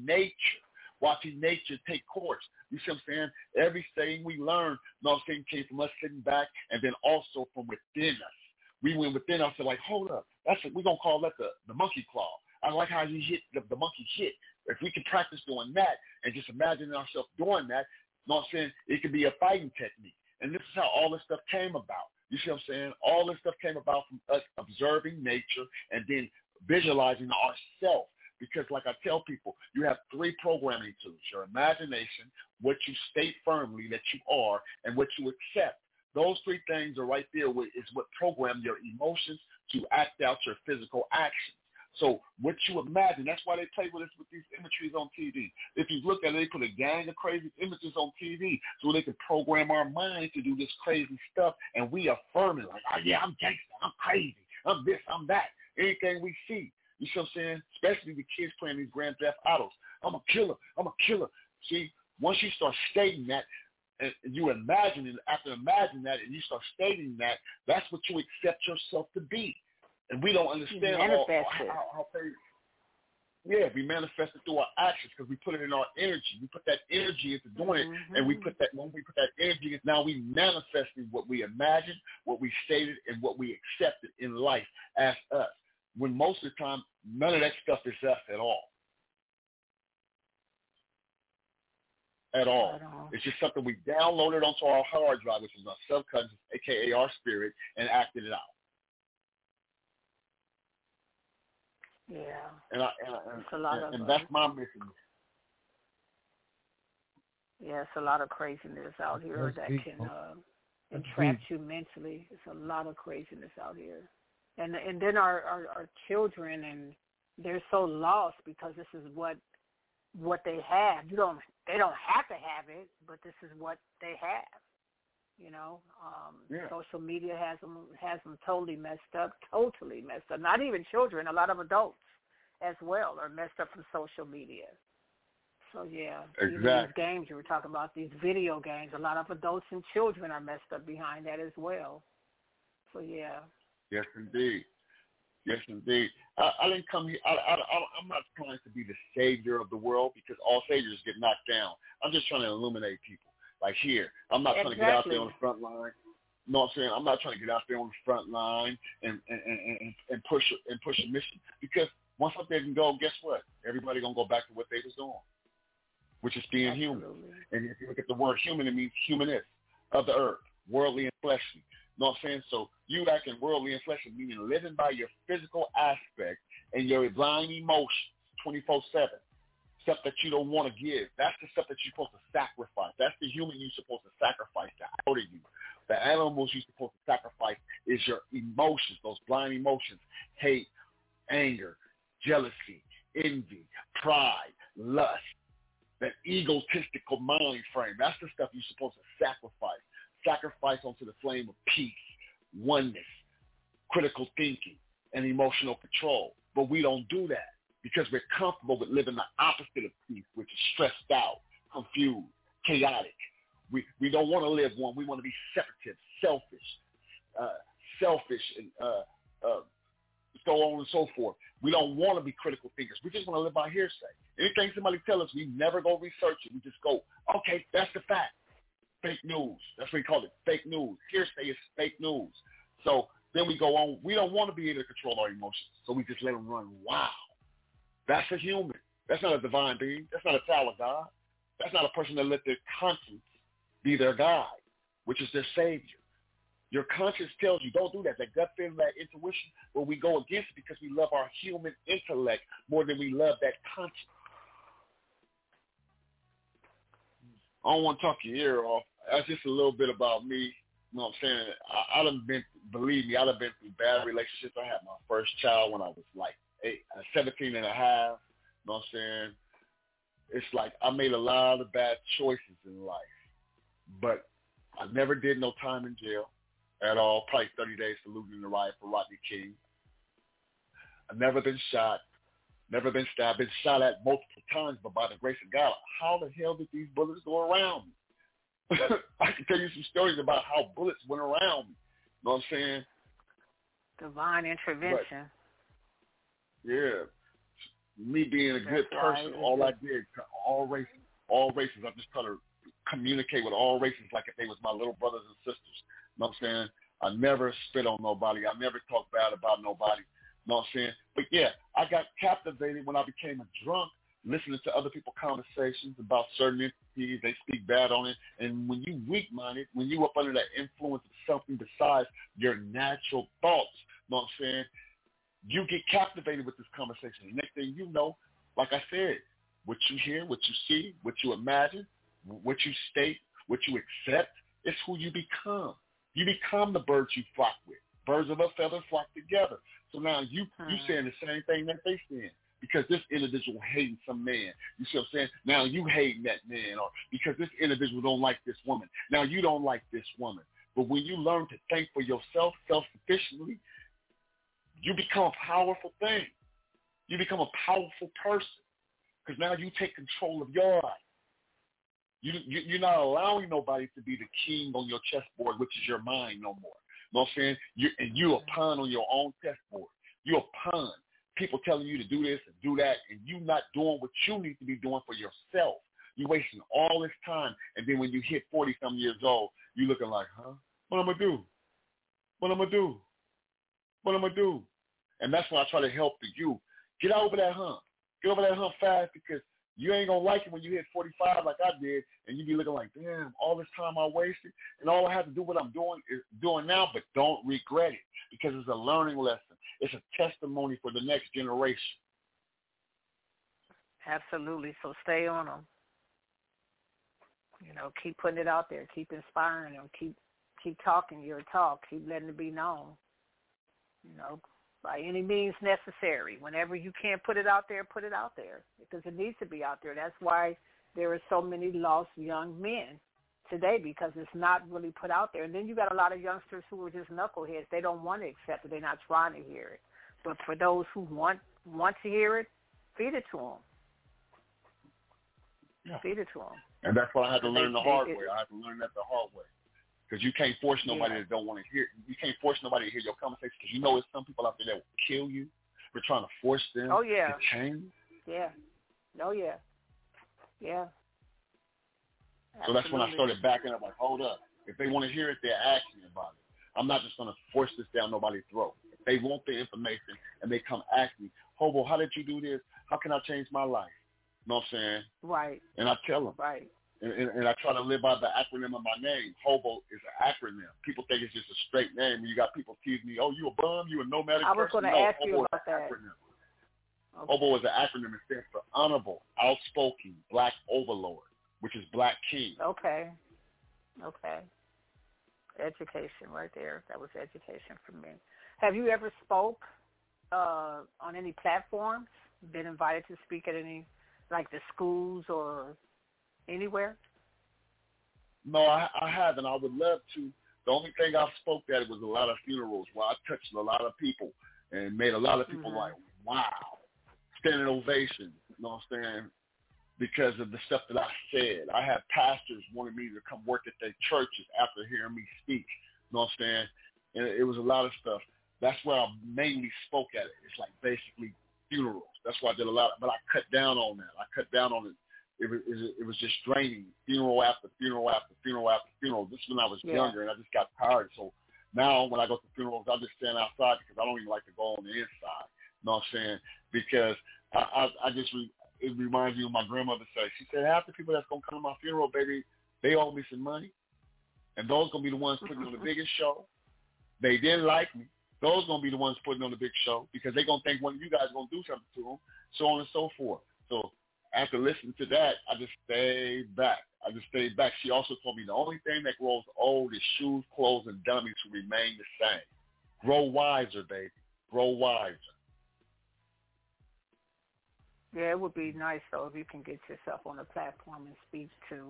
nature take course. You see what I'm saying? Everything we learn, know what I'm saying, came from us sitting back and then also from within us. We went within us and like, hold up, we're going to call that the monkey claw. I like how you hit the monkey hit. If we can practice doing that and just imagining ourselves doing that, know what I'm saying, it could be a fighting technique. And this is how all this stuff came about. You see what I'm saying? All this stuff came about from us observing nature and then visualizing ourselves. Because like I tell people, you have 3 programming tools: your imagination, what you state firmly that you are, and what you accept. Those 3 things are right there is what program your emotions to act out your physical actions. So what you imagine, that's why they play with us with these imageries on TV. If you look at it, they put a gang of crazy images on TV so they can program our mind to do this crazy stuff, and we affirm it like, oh yeah, I'm gangster, I'm crazy, I'm this, I'm that. Anything we see. You see what I'm saying? Especially the kids playing these Grand Theft Autos. I'm a killer. See, once you start stating that, and you imagine it, after imagining that, and you start stating that, that's what you accept yourself to be. And we don't understand how crazy. Yeah, we manifest it through our actions because we put it in our energy. We put that energy into doing it, and when we put that energy, now we manifesting what we imagined, what we stated, and what we accepted in life as us. When most of the time, none of that stuff is us at all. At all. It's just something we downloaded onto our hard drive, which is our subconscious, a.k.a. our spirit, and acted it out. Yeah. And that's my mission. Yeah, it's a lot of craziness out here that can entrap you mentally. It's a lot of craziness out here. And then our children, and they're so lost because this is what they have. They don't have to have it, but this is what they have. Social media has them totally messed up. Not even children, a lot of adults as well are messed up from social media. So, yeah, exactly. Even these games you were talking about, these video games, a lot of adults and children are messed up behind that as well. So, yeah. Yes, indeed. Yes, indeed. I didn't come here. I'm not trying to be the savior of the world because all saviors get knocked down. I'm just trying to illuminate people. Like here, I'm not trying to get out there on the front line. You know what I'm saying? I'm not trying to get out there on the front line and push a mission because once I'm there and go, guess what? Everybody gonna go back to what they was doing, which is being human. And if you look at the word human, it means humanist, of the earth, worldly and fleshly. You know what I'm saying? So you acting worldly and fleshly, meaning living by your physical aspect and your blind emotions 24/7. Stuff that you don't want to give. That's the stuff that you're supposed to sacrifice. That's the human you're supposed to sacrifice out of you. The animals you're supposed to sacrifice is your emotions, those blind emotions, hate, anger, jealousy, envy, pride, lust, that egotistical mind frame. That's the stuff you're supposed to sacrifice. Sacrifice onto the flame of peace, oneness, critical thinking, and emotional control. But we don't do that because we're comfortable with living the opposite of peace, which is stressed out, confused, chaotic. We don't want to live one. We want to be separative, selfish, and so on and so forth. We don't want to be critical thinkers. We just want to live by hearsay. Anything somebody tells us, we never go research it. We just go, okay, that's the fact. Fake news. That's what we call it, fake news. Hearsay is fake news. So then we go on. We don't want to be able to control our emotions, so we just let them run wild. That's a human. That's not a divine being. That's not a child of God. That's not a person that let their conscience be their guide, which is their savior. Your conscience tells you don't do that. That gut feeling, that intuition, but we go against it because we love our human intellect more than we love that conscience. I don't want to talk your ear off. That's just a little bit about me. You know what I'm saying? I done been through bad relationships. I had my first child when I was like 17 and a half. You know what I'm saying? It's like I made a lot of bad choices in life, but I never did no time in jail at all. Probably 30 days for looting the riot for Rodney King. I've never been shot, never been stabbed, been shot at multiple times, but by the grace of God, how the hell did these bullets go around me? I can tell you some stories about how bullets went around me. You know what I'm saying? Divine intervention. But, yeah. Me being a good person, all I did to all races, I just try to communicate with all races like if they was my little brothers and sisters. You know what I'm saying? I never spit on nobody. I never talk bad about nobody. You know what I'm saying? But yeah, I got captivated when I became a drunk, listening to other people's conversations about certain entities. They speak bad on it. And when you weak-minded, when you up under that influence of something besides your natural thoughts, you know what I'm saying? You get captivated with this conversation. The next thing you know, like I said, what you hear, what you see, what you imagine, what you state, what you accept, is who you become. You become the birds you flock with. Birds of a feather flock together. So now you saying the same thing that they saying. Because this individual hating some man. You see what I'm saying? Now you hating that man. Or because this individual don't like this woman. Now you don't like this woman. But when you learn to think for yourself self-sufficiently, you become a powerful thing. You become a powerful person. Because now you take control of your life. You're not allowing nobody to be the king on your chessboard, which is your mind no more. You know what I'm saying? You're a pawn on your own chessboard. You're a pawn. People telling you to do this and do that, and you not doing what you need to be doing for yourself. You're wasting all this time, and then when you hit 40-some years old, you're looking like, what am I going to do? What am I going to do? What am I going to do? And that's why I try to help the youth. Get over that hump. Get over that hump fast because you ain't going to like it when you hit 45 like I did, and you be looking like, damn, all this time I wasted, and all I have to do what I'm doing now, but don't regret it because it's a learning lesson. It's a testimony for the next generation. Absolutely. So stay on them. You know, keep putting it out there. Keep inspiring them. Keep talking your talk. Keep letting it be known. You know, by any means necessary. Whenever you can't put it out there, put it out there because it needs to be out there. That's why there are so many lost young men today because it's not really put out there. And then you got a lot of youngsters who are just knuckleheads. They don't want to accept it. They're not trying to hear it. But for those who want to hear it, feed it to them. Yeah. Feed it to them. And that's what I had to learn the hard way. I had to learn that the hard way. Because you can't force nobody that don't want to hear. You can't force nobody to hear your conversation because you know there's some people out there that will kill you. We're trying to force them to change. Yeah. Oh, yeah. Yeah. So that's when I started backing up, like, hold up. If they want to hear it, they're asking about it. I'm not just going to force this down nobody's throat. If they want the information and they come ask me, Hobo, how did you do this? How can I change my life? You know what I'm saying? Right. And I tell them. Right. And I try to live by the acronym of my name. Hobo is an acronym. People think it's just a straight name. And you got people teasing me, oh, you a bum? You a nomadic person? I was going to ask you about that. Okay. Hobo is an acronym. It stands for Honorable, Outspoken, Black Overlord, which is Black King. Okay. Education right there. That was education for me. Have you ever spoke on any platforms, been invited to speak at any, like the schools or anywhere? No, I haven't. I would love to. The only thing I spoke at was a lot of funerals where I touched a lot of people and made a lot of people like, wow, standing ovation, you know what I'm saying, because of the stuff that I said. I had pastors wanting me to come work at their churches after hearing me speak, you know what I'm saying, and it was a lot of stuff. That's where I mainly spoke at it. It's like basically funerals. That's why I did a lot, but I cut down on that. I cut down on it. It was just draining, funeral after funeral after funeral after funeral. This is when I was younger, and I just got tired. So now when I go to funerals, I just stand outside because I don't even like to go on the inside. You know what I'm saying? Because it reminds me of my grandmother said. She said, half the people that's going to come to my funeral, baby, they owe me some money. And those going to be the ones putting on the biggest show. They didn't like me. Those going to be the ones putting on the big show because they're going to think one of you guys going to do something to them, so on and so forth. So after listening to that, I just stayed back. She also told me the only thing that grows old is shoes, clothes, and dummies who remain the same. Grow wiser, baby. Grow wiser. Yeah, it would be nice, though, if you can get yourself on a platform and speak to,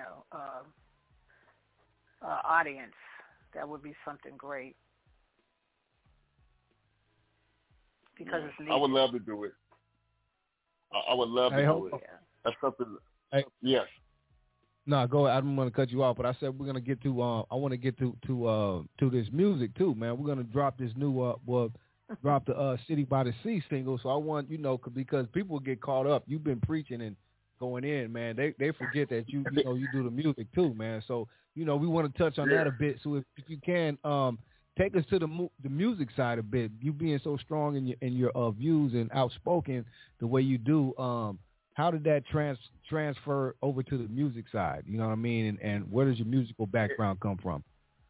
audience. That would be something great. Because it's needed. I would love to do it. I would love to do it. That's something. Yes. No, go ahead. I don't want to cut you off, but I said we're gonna get to. I want to get to this music too, man. We're gonna drop this new drop the City by the Sea single. So I want because people get caught up. You've been preaching and going in, man. They forget that you do the music too, man. So we want to touch on that a bit. So if you can take us to the music side a bit. You being so strong in your views and outspoken the way you do. How did that transfer over to the music side? You know what I mean? And where does your musical background come from?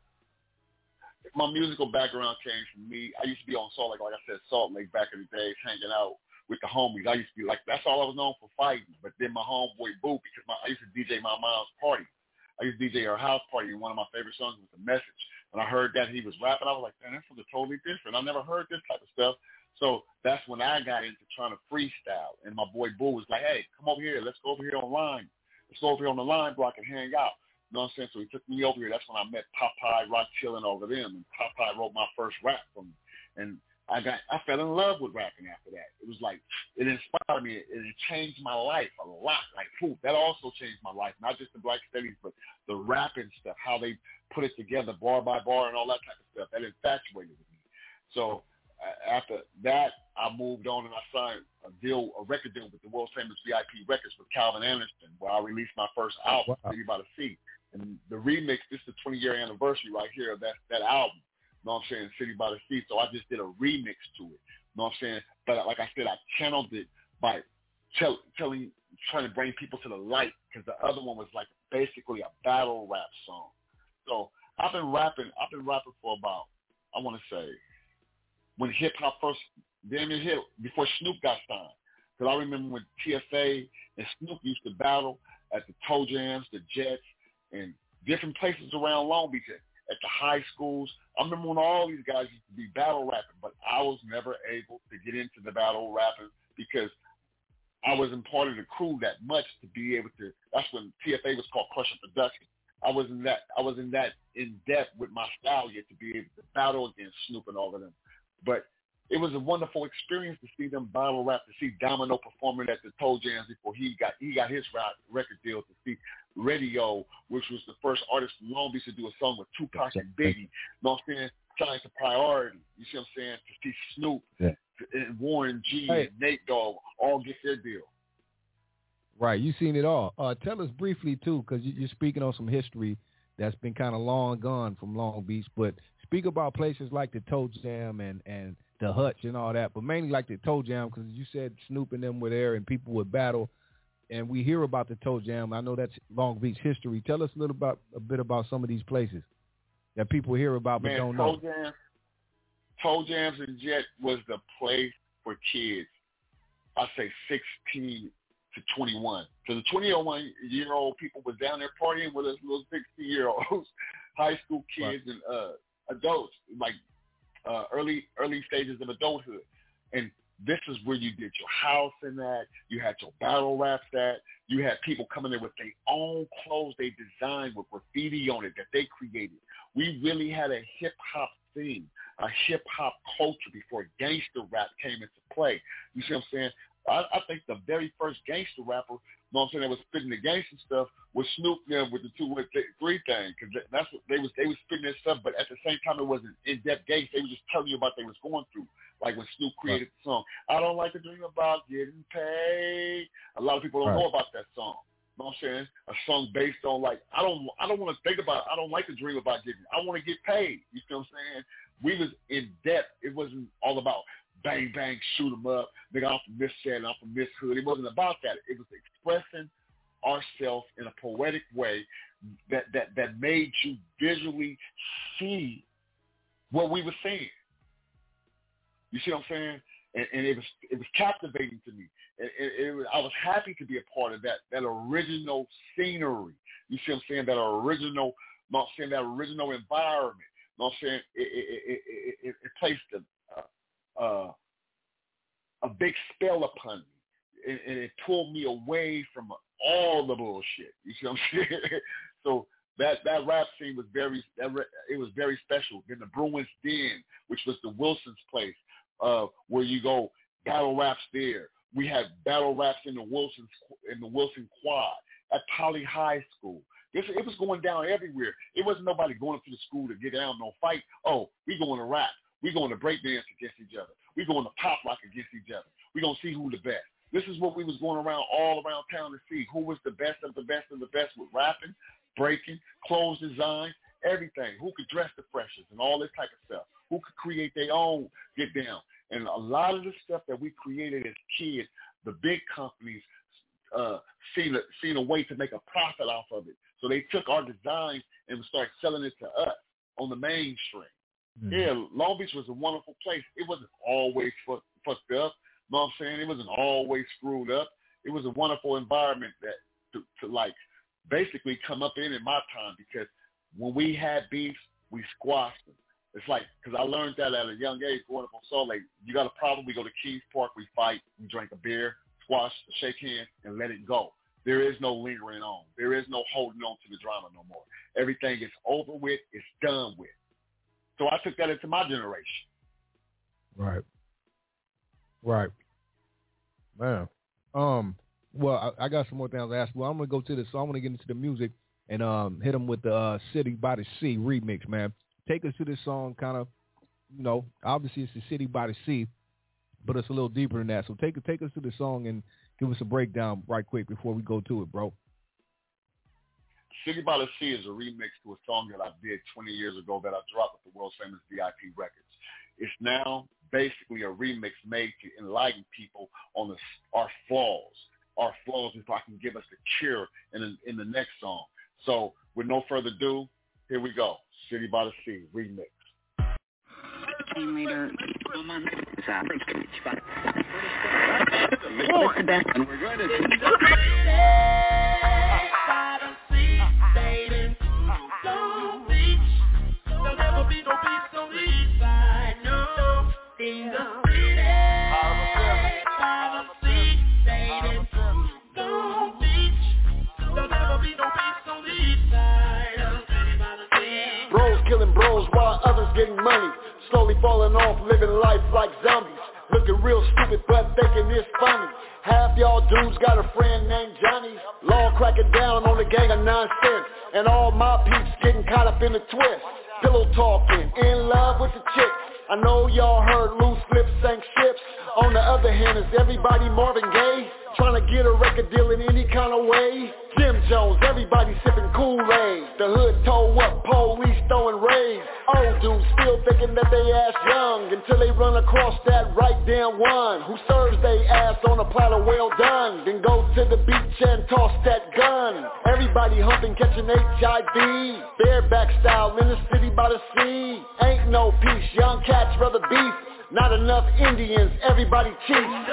My musical background came from me. I used to be on Salt Lake, like I said, Salt Lake back in the days, hanging out with the homies. I used to be like, that's all I was known for, fighting. But then my homeboy Boo, because I used to DJ my mom's party. I used to DJ her house party, and one of my favorite songs was The Message. When I heard that he was rapping, I was like, man, that's something totally different. I never heard this type of stuff. So that's when I got into trying to freestyle. And my boy Boo was like, hey, come over here. Let's go over here online. Let's go over here on the line so I can hang out. You know what I'm saying? So he took me over here. That's when I met Popeye, Rock Chillin' over them. And Popeye wrote my first rap for me. And I fell in love with rapping after that. It was like, it inspired me. It changed my life a lot. Like, that also changed my life. Not just the Black Studies, but the rapping stuff, how they put it together bar by bar and all that type of stuff. That infatuated with me. So after that, I moved on and I signed a record deal with the world famous VIP Records with Calvin Anderson, where I released my first album, City by the Sea. And the remix, this is the 20-year anniversary right here of that album. You know what I'm saying? City by the Sea. So I just did a remix to it. You know what I'm saying? But like I said, I channeled it by trying to bring people to the light, because the other one was like basically a battle rap song. So I've been rapping for about, I want to say, when hip-hop first damn near hit, before Snoop got signed. Because I remember when TSA and Snoop used to battle at the Toe Jams, the Jets, and different places around Long Beach, at the high schools. I remember when all these guys used to be battle rapping, but I was never able to get into the battle rapping because I wasn't part of the crew that much to be able to. That's when TFA was called Crusher Production. I wasn't that in depth with my style yet to be able to battle against Snoop and all of them. But it was a wonderful experience to see them battle rap, to see Domino performing at the Toe Jams before he got his record deal, to see Radio, which was the first artist from Long Beach to do a song with Tupac and Biggie. You know what I'm saying? Signed to Priority. You see what I'm saying? To see Snoop and Warren G and Nate Dogg all get their deal. Right. You've seen it all. Tell us briefly, too, because you're speaking on some history that's been kind of long gone from Long Beach, but speak about places like the Toe Jam and the Hutch and all that, but mainly like the Toe Jam, because you said Snoop and them were there and people would battle, and we hear about the Toe Jam. I know that's Long Beach history. Tell us a bit about some of these places that people hear about but don't know. Toe Jams and Jet was the place for kids, I say 16 to 21. So the 21-year-old people was down there partying with us little 16-year-olds, high school kids and adults, like early stages of adulthood. And this is where you did your house in that. You had your battle raps at. You had people coming in with their own clothes they designed with graffiti on it that they created. We really had a hip-hop scene, a hip-hop culture before gangster rap came into play. You see what I'm saying? I think the very first gangster rapper, you know what I'm saying, that was spitting the gangster stuff was Snoop there with the 2 1 3 thing, because that's what they was spitting their stuff, but at the same time it wasn't in-depth gangster. They were just telling you about what they was going through, like when Snoop created the song, I don't like to dream about getting paid. A lot of people don't know about that song. You know what I'm saying? A song based on like, I don't want to think about, I don't like to dream about getting, I want to get paid. You feel what I'm saying? We was in depth. It wasn't all about bang, bang, shoot 'em up. Nigga, I'm from this set, I'm from this hood. It wasn't about that. It was expressing ourselves in a poetic way that made you visually see what we were saying. You see what I'm saying? And it was captivating to me. I was happy to be a part of that original scenery. You see what I'm saying? That original, that original environment. You know what I'm saying? It placed a big spell upon me, and it pulled me away from all the bullshit. You see what I'm saying? So that rap scene was very special. Then the Bruins Den, which was the Wilson's place, where you go battle raps there. We had battle raps in the Wilson Quad at Poly High School. It was going down everywhere. It wasn't nobody going up to the school to get down, no fight. Oh, we going to rap. We going to break dance against each other. We going to pop rock against each other. We going to see who the best. This is what we was going around all around town to see. Who was the best of the best of the best with rapping, breaking, clothes design, everything. Who could dress the freshest and all this type of stuff. Who could create their own get down. And a lot of the stuff that we created as kids, the big companies seen a way to make a profit off of it. So they took our designs and started selling it to us on the mainstream. Mm-hmm. Yeah, Long Beach was a wonderful place. It wasn't always fucked up. You know what I'm saying? It wasn't always screwed up. It was a wonderful environment that to like basically come up in my time, because when we had beefs, we squashed them. It's like, because I learned that at a young age growing up on Salt Lake. You got a problem, we go to Keys Park, we fight, we drink a beer, squash, shake hands, and let it go. There is no lingering on. There is no holding on to the drama no more. Everything is over with. It's done with. So I took that into my generation. Right. Man. Well, I got some more things to ask. Well, I'm going to go to this. So I'm going to get into the music and hit them with the City by the Sea remix, man. Take us to this song kind of, obviously it's the City by the Sea, but it's a little deeper than that. So take us to the song and give us a breakdown right quick before we go to it, bro. City by the Sea is a remix to a song that I did 20 years ago that I dropped with the world famous VIP Records. It's now basically a remix made to enlighten people on our flaws, if I can give us the cure in the next song. So with no further ado, here we go. City by the Sea remix. Team leader, what's the best? And we're going to by the sea, baby, Long Beach. There'll never be no peace on the east side, no. In the city, by the sea, baby, Long Beach. There'll never be no peace on the east side. off living life like zombies. Looking real stupid but thinking it's funny. Half y'all dudes got a friend named Johnny. Law cracking down on a gang of nonsense. And all my peeps getting caught up in the twist. Pillow talking, in love with the chicks. I know y'all heard loose lips sank ships. On the other hand, is everybody Marvin Gaye? Trying to get a record deal in any kind of way? Jim Jones, everybody sipping Kool-Aid. The hood toe up, police throwing raids. Old dudes still thinking that they ass young until they run across that right damn one who serves they ass on a platter well done. Then go to the beach and toss that gun. Everybody humping, catching HIV. Bareback style in the city by the sea. Ain't no peace, young cats rather beef. Not enough Indians, everybody chiefs.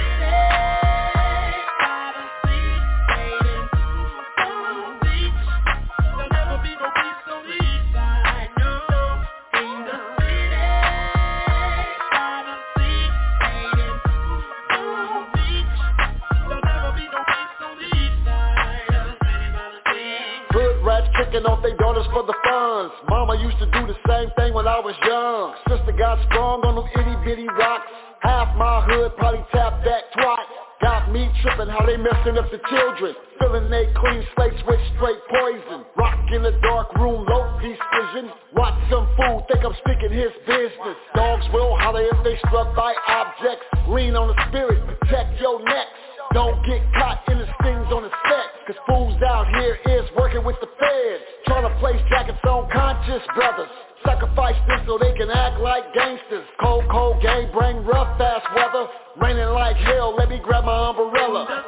Kicking off their daughters for the funds. Mama used to do the same thing when I was young. Sister got sprung on them itty bitty rocks. Half my hood probably tapped that twat. Got me tripping how they messing up the children. Filling they clean slates with straight poison. Rock in the dark room, low piece vision. Watch some fool, think I'm speaking his business. Dogs will holler if they struck by objects. Lean on the spirit, protect your neck. Don't get caught in the stings on the set. Cause fools out here is working with the feds. Trying to place jackets on conscious brothers. Sacrifice them so they can act like gangsters. Cold, cold game, bring rough ass weather. Raining like hell, let me grab my umbrella.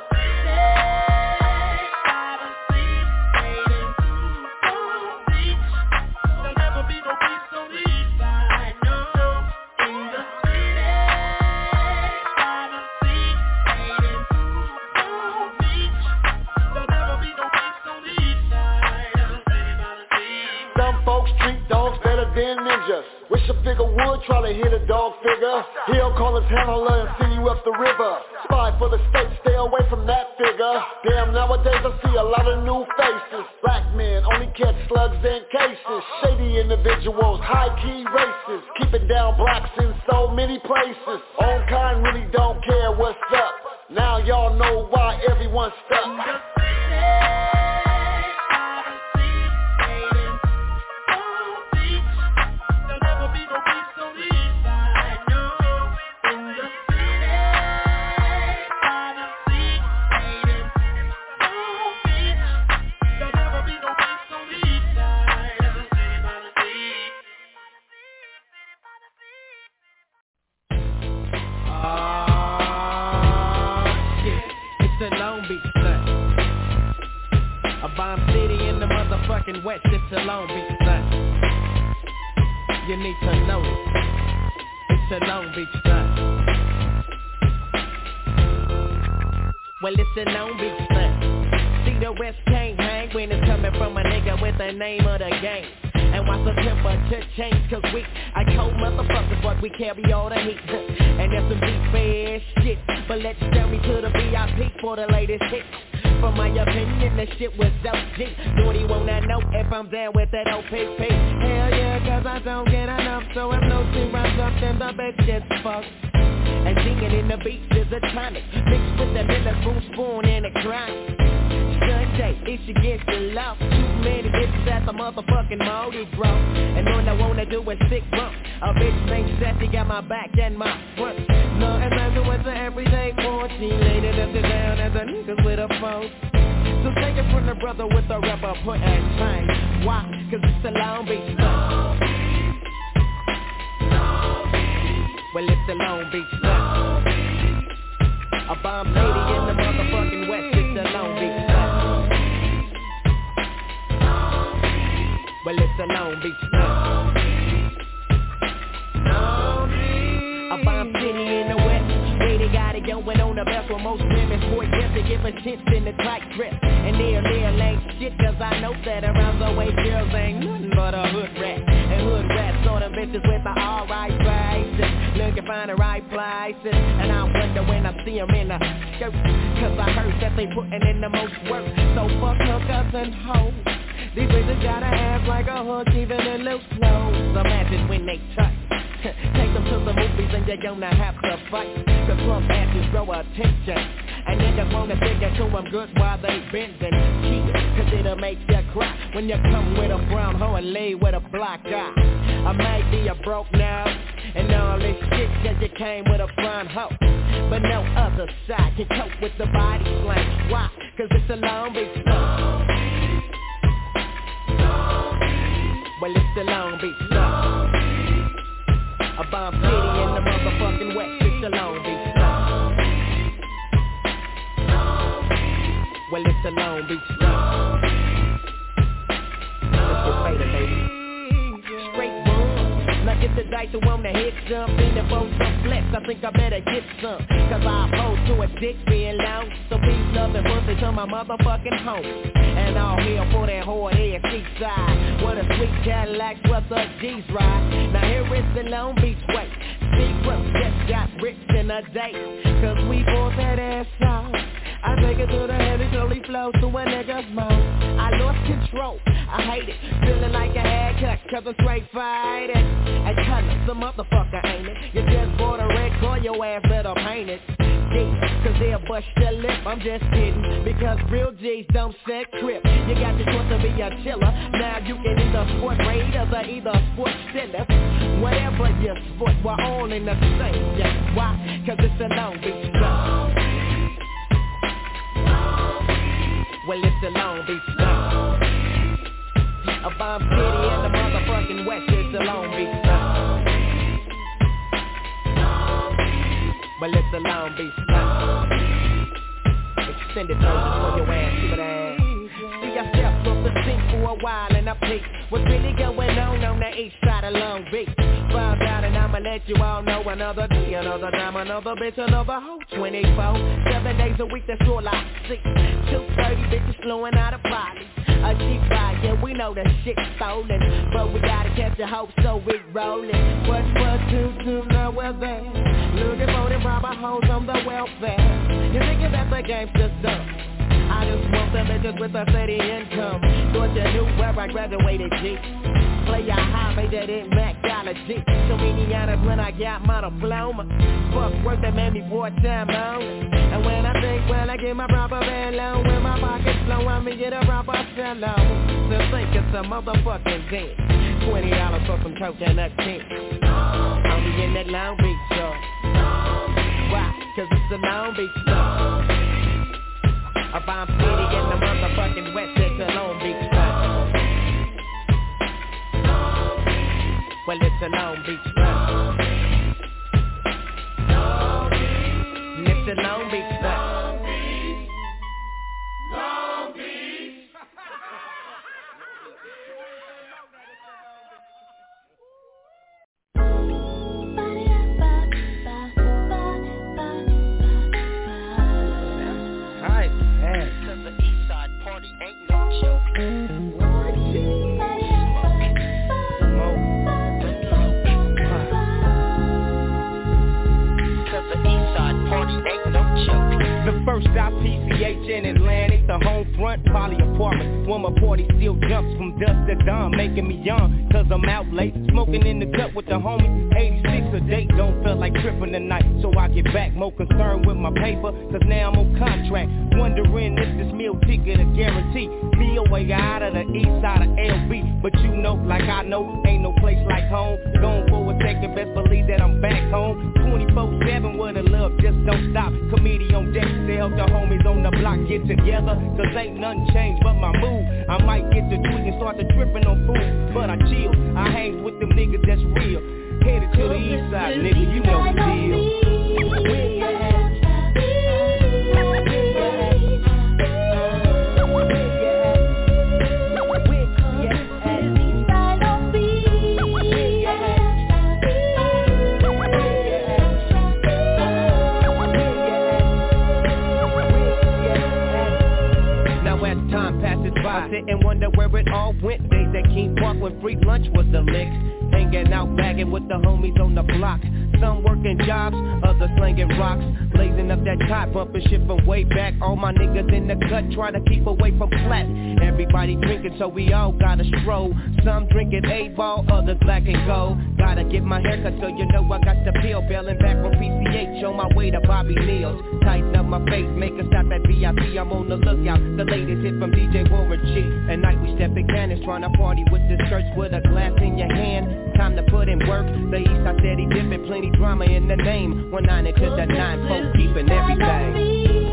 Wish a figure would try to hit a dog figure. He'll call his handler and send you up the river. Spy for the state, stay away from that figure. Damn, nowadays I see a lot of new faces. Black men only catch slugs and cases. Shady individuals, high-key racists. Keeping down blacks in so many places. Own kind really don't care what's up. Now y'all know why everyone's stuck. West, it's a Long Beach son. You need to know it. It's a Long Beach son. Well, it's a Long Beach son. See, the West can't hang when it's coming from a nigga with the name of the game. And watch the temperature change, cause we are cold motherfuckers, but we carry all the heat. And there's some deep ass shit, but let's tell me to the VIP for the latest hit. For my opinion, the shit was OG. Do you wanna know if I'm down with that OPP? Hell yeah, cause I don't get enough, so I'm no runs up and the bitch gets fucked. And singing in the beats is a tonic, mixed with the Miller spoon and a grind. Sunday, it's against the law. Too many bitches at the motherfucking Mardi Gras. And all I wanna do is sick bump. A bitch thinks that she got my back and my front. No, and I'm doing the everyday 14. Laid it up and down as a niggas with a phone. So take it from the brother with the rapper put and time. Why? Cause it's a Long Beach song. Well, it's a Long Beach song. A bomb city in the motherfucking West. It's a Long Beach song. Well, it's a Long Beach song. A bomb city in the West. Where they got it going on the best. Where most women sport just to give a chance in the tight dress. And they're ain't shit, cause I know that around the way girls ain't nothing but a hood rat. And hood rats on the bitches with the alright prices. Looking for the right places. And I wonder when I see them in the skirt. Cause I heard that they putting in the most work. So fuck hookers and hoes. These bitches gotta act like a hook even in loose clothes. Imagine when they touch. Take them to the movies and you're gonna have to fight. Cause plump asses grow attention, and niggas wanna dig into them good while they bending. Cheat, cause it'll make you cry when you come with a brown hoe and leave with a black eye. I might be a broke now and all this shit cause you came with a fine hoe, but no other side can cope with the body slang. Why? Cause it's a Long Beach song. Well, it's the Long Beach song. A bomb city in the motherfucking West. It's the Long Beach song. Well, it's the Long Beach song. Let's get later, baby. Straight boom. Now get the dice and wanna hit something and for some flex. I think I better get some, cause I oppose to a dick being long. So peace, love, and pussy to my motherfucking home. And all hell for that hard ass seaside. What a sweet Cadillac, what's up, G's ride. Now here is the Long Beach way. Secrets just got rich in a day, cause we bought that ass out. I take it to the head and slowly flow to a nigga's mouth. I lost control, I hate it, feeling like a haircut, cause I'm straight fighting. And color, some motherfucker ain't it. You just bought a red car, your ass better paint it. Yeah, cause they'll bust your lip, I'm just kidding. Because real G's don't set trip. You got your choice to be a chiller. Now you can either sport raiders or either sport stealers. Whatever you sport, we're all in the same. Yeah, why? Cause it's a Long Beach song. Well, it's the Long Beach song. A bomb city in the motherfucking West. It's the Long Beach song. Well, it's the Long Beach song. Extended version for your ass, see what I ass. See, I stepped off the sink for a while and I peeked what's really going on the east side of Long Beach. Found out and I'ma let you all know another day, another time, another bitch, another hoe. 24, 7 days a week, that's all I see. 230 bitches flowing out of bodies. A cheap ride, yeah, we know that shit's stolen, but we gotta catch a hope, so we rollin'. What's to know where they looking for them robber hoes on the welfare. You thinking that the game's just up? I just want them bitches with a steady income. Thought you knew where I graduated, G. Play a high, made that in Macology. So many honors when I got my diploma. Fuck work that made me wartime on. And when I think, well, I get my proper band loan. When my pockets slow, I me get a proper sell-on. So think it's a motherfucking thing. $20 for some coconut tea. Only in that Long Beach, y'all. Why? Cause it's a Long Beach song. A bomb city in the motherfucking West. It's a Long Beach song. Well, it's a Long Beach song. It's a Long Beach song. Long Beach. Hi, man. Cause the East Side party ain't no joke. The first stop, PCH in Atlantic, the home front, poly apartment. When my party still jumps from dusk to dawn, making me young, cause I'm out late, smoking in the cut with the homies. 86 a date, don't feel like tripping tonight, so I get back, more concerned with my paper, cause now I'm on contract. Wondering if this meal ticket a guarantee me away out of the east side of LB. But you know, like I know, ain't no place like home. Going for a second, best believe that I'm back home. 24/7 where the love just don't stop. Committee on deck to help the homies on the block get together, cause ain't nothing changed but my mood. I might get to tweet and start to tripping on food, but I chill, I hang with them niggas that's real. Headed to the east side, nigga, you know the deal. Sit and wonder where it all went. Days at King Park when free lunch was the lick. Hanging out bagging with the the homies on the block. Some working jobs, others slinging rocks, blazing up that top, bumping shit from way back. All my niggas in the cut trying to keep away from flat. Everybody drinking, so we all gotta stroll. Some drinking 8-ball, others black and gold. Gotta get my haircut, so you know I got the pill. Bailing back from PCH on my way to Bobby Neal's. Tighten up my face, make a stop at VIP. I'm on the lookout. The latest hit from DJ Warren G. At night we stepping cannons, trying to party with the skirts with a glass in your hand. Time to put in work. The East I steady dipping, plenty drama in the name. 19 into the 9, folks keeping everything.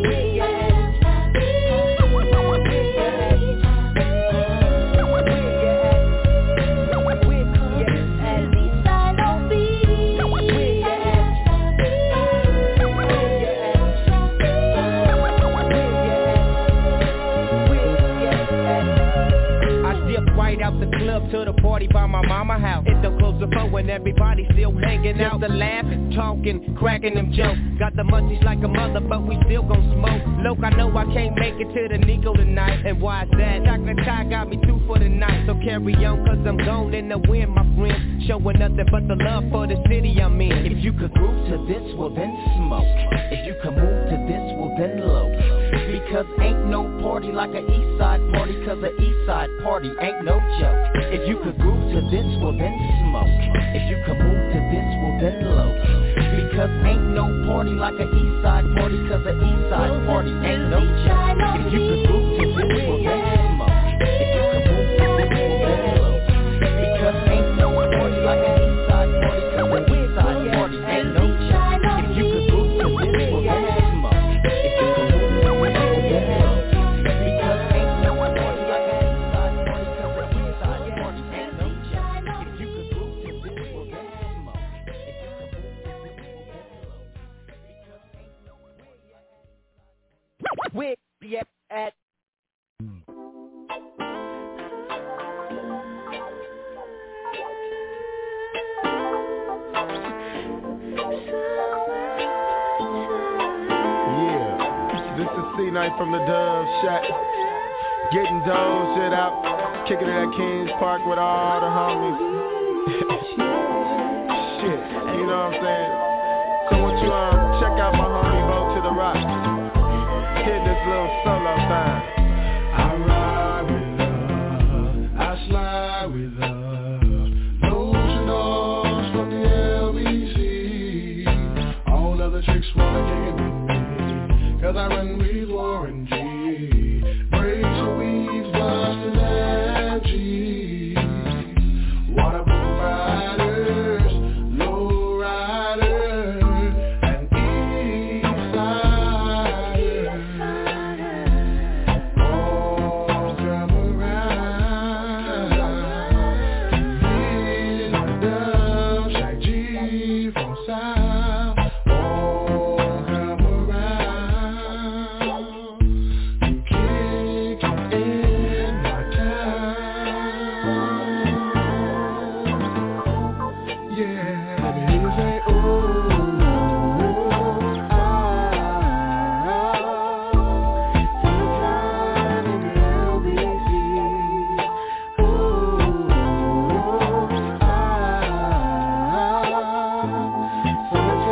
Out the club to the party by my mama house. It's the close to 4 when everybody still hanging out. Just a laughing, talking, cracking them jokes. Got the munchies like a mother, but we still gon' smoke. Look, I know I can't make it to the Nico tonight. And why is that? Chocolate tie got me through for the night. So carry on, cause I'm gone in the wind, my friend. Showing nothing but the love for the city I'm in. If you could groove to this, well then smoke. If you could move to this, well then low. Because ain't no party like a east side party, cause a east side party ain't no joke. If you could groove to this, well then smoke. If you could move to this, well then low. Because ain't no party like a east side party, cause a east side party ain't no joke. If you could groove to this, well then smoke. If you could move to this, well then low. Because ain't no party like a east side party, cause a east side party ain't no joke. If you could groove to this, well then smoke. We be at this is C-Night from the Dove Shack. Getting dough, shit out, kicking it at Kings Park with all the homies. Shit, you know what I'm saying? So what you check out my homie Vote to the Rock. Hit this little solo thing. I ride with love, I slide with love. Those dogs from the LBC. All other chicks wanna kick it with me, cause I run with Warren G. Braids and weaves, bustin' and G. Waterproof riders, low riders, and east side. All come around. Here's my Dove Shack G from South. All come around. You kick it in my town. Yeah, let me hear you say, ooh, summertime in the LBC. Summertime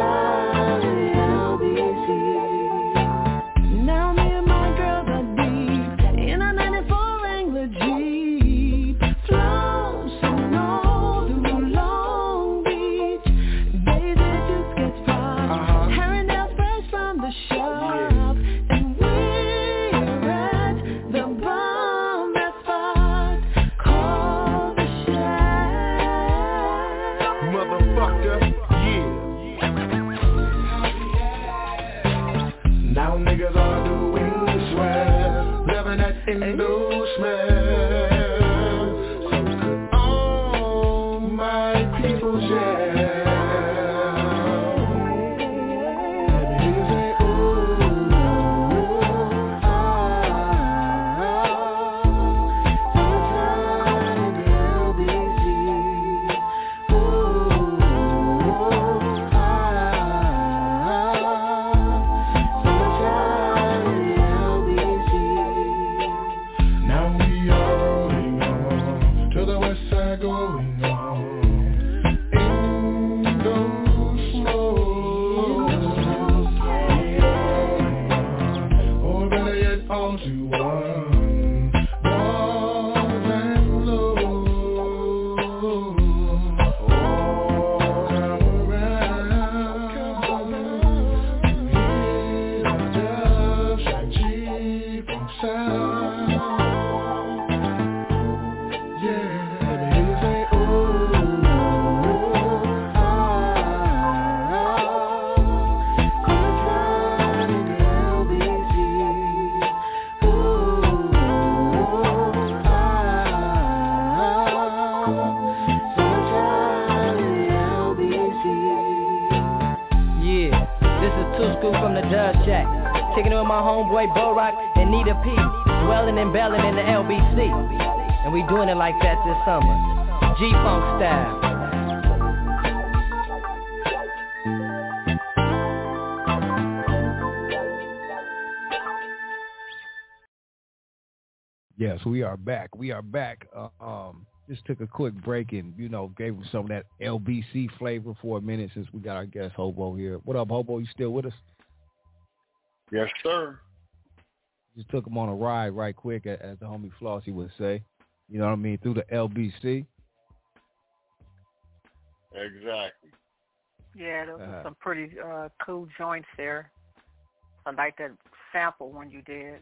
Doug Jack. Kicking it with my homeboy Bo Rock and Nita P. Dwelling and belling in the LBC. And we doing it like that this summer. G-Funk style. Yes, we are back. Just took a quick break and, gave him some of that LBC flavor for a minute since we got our guest Hobo here. What up, Hobo? You still with us? Yes, sir. Just took him on a ride right quick, as the homie Flossie would say. You know what I mean? Through the LBC. Exactly. Yeah, those were some pretty cool joints there. I like that sample one you did.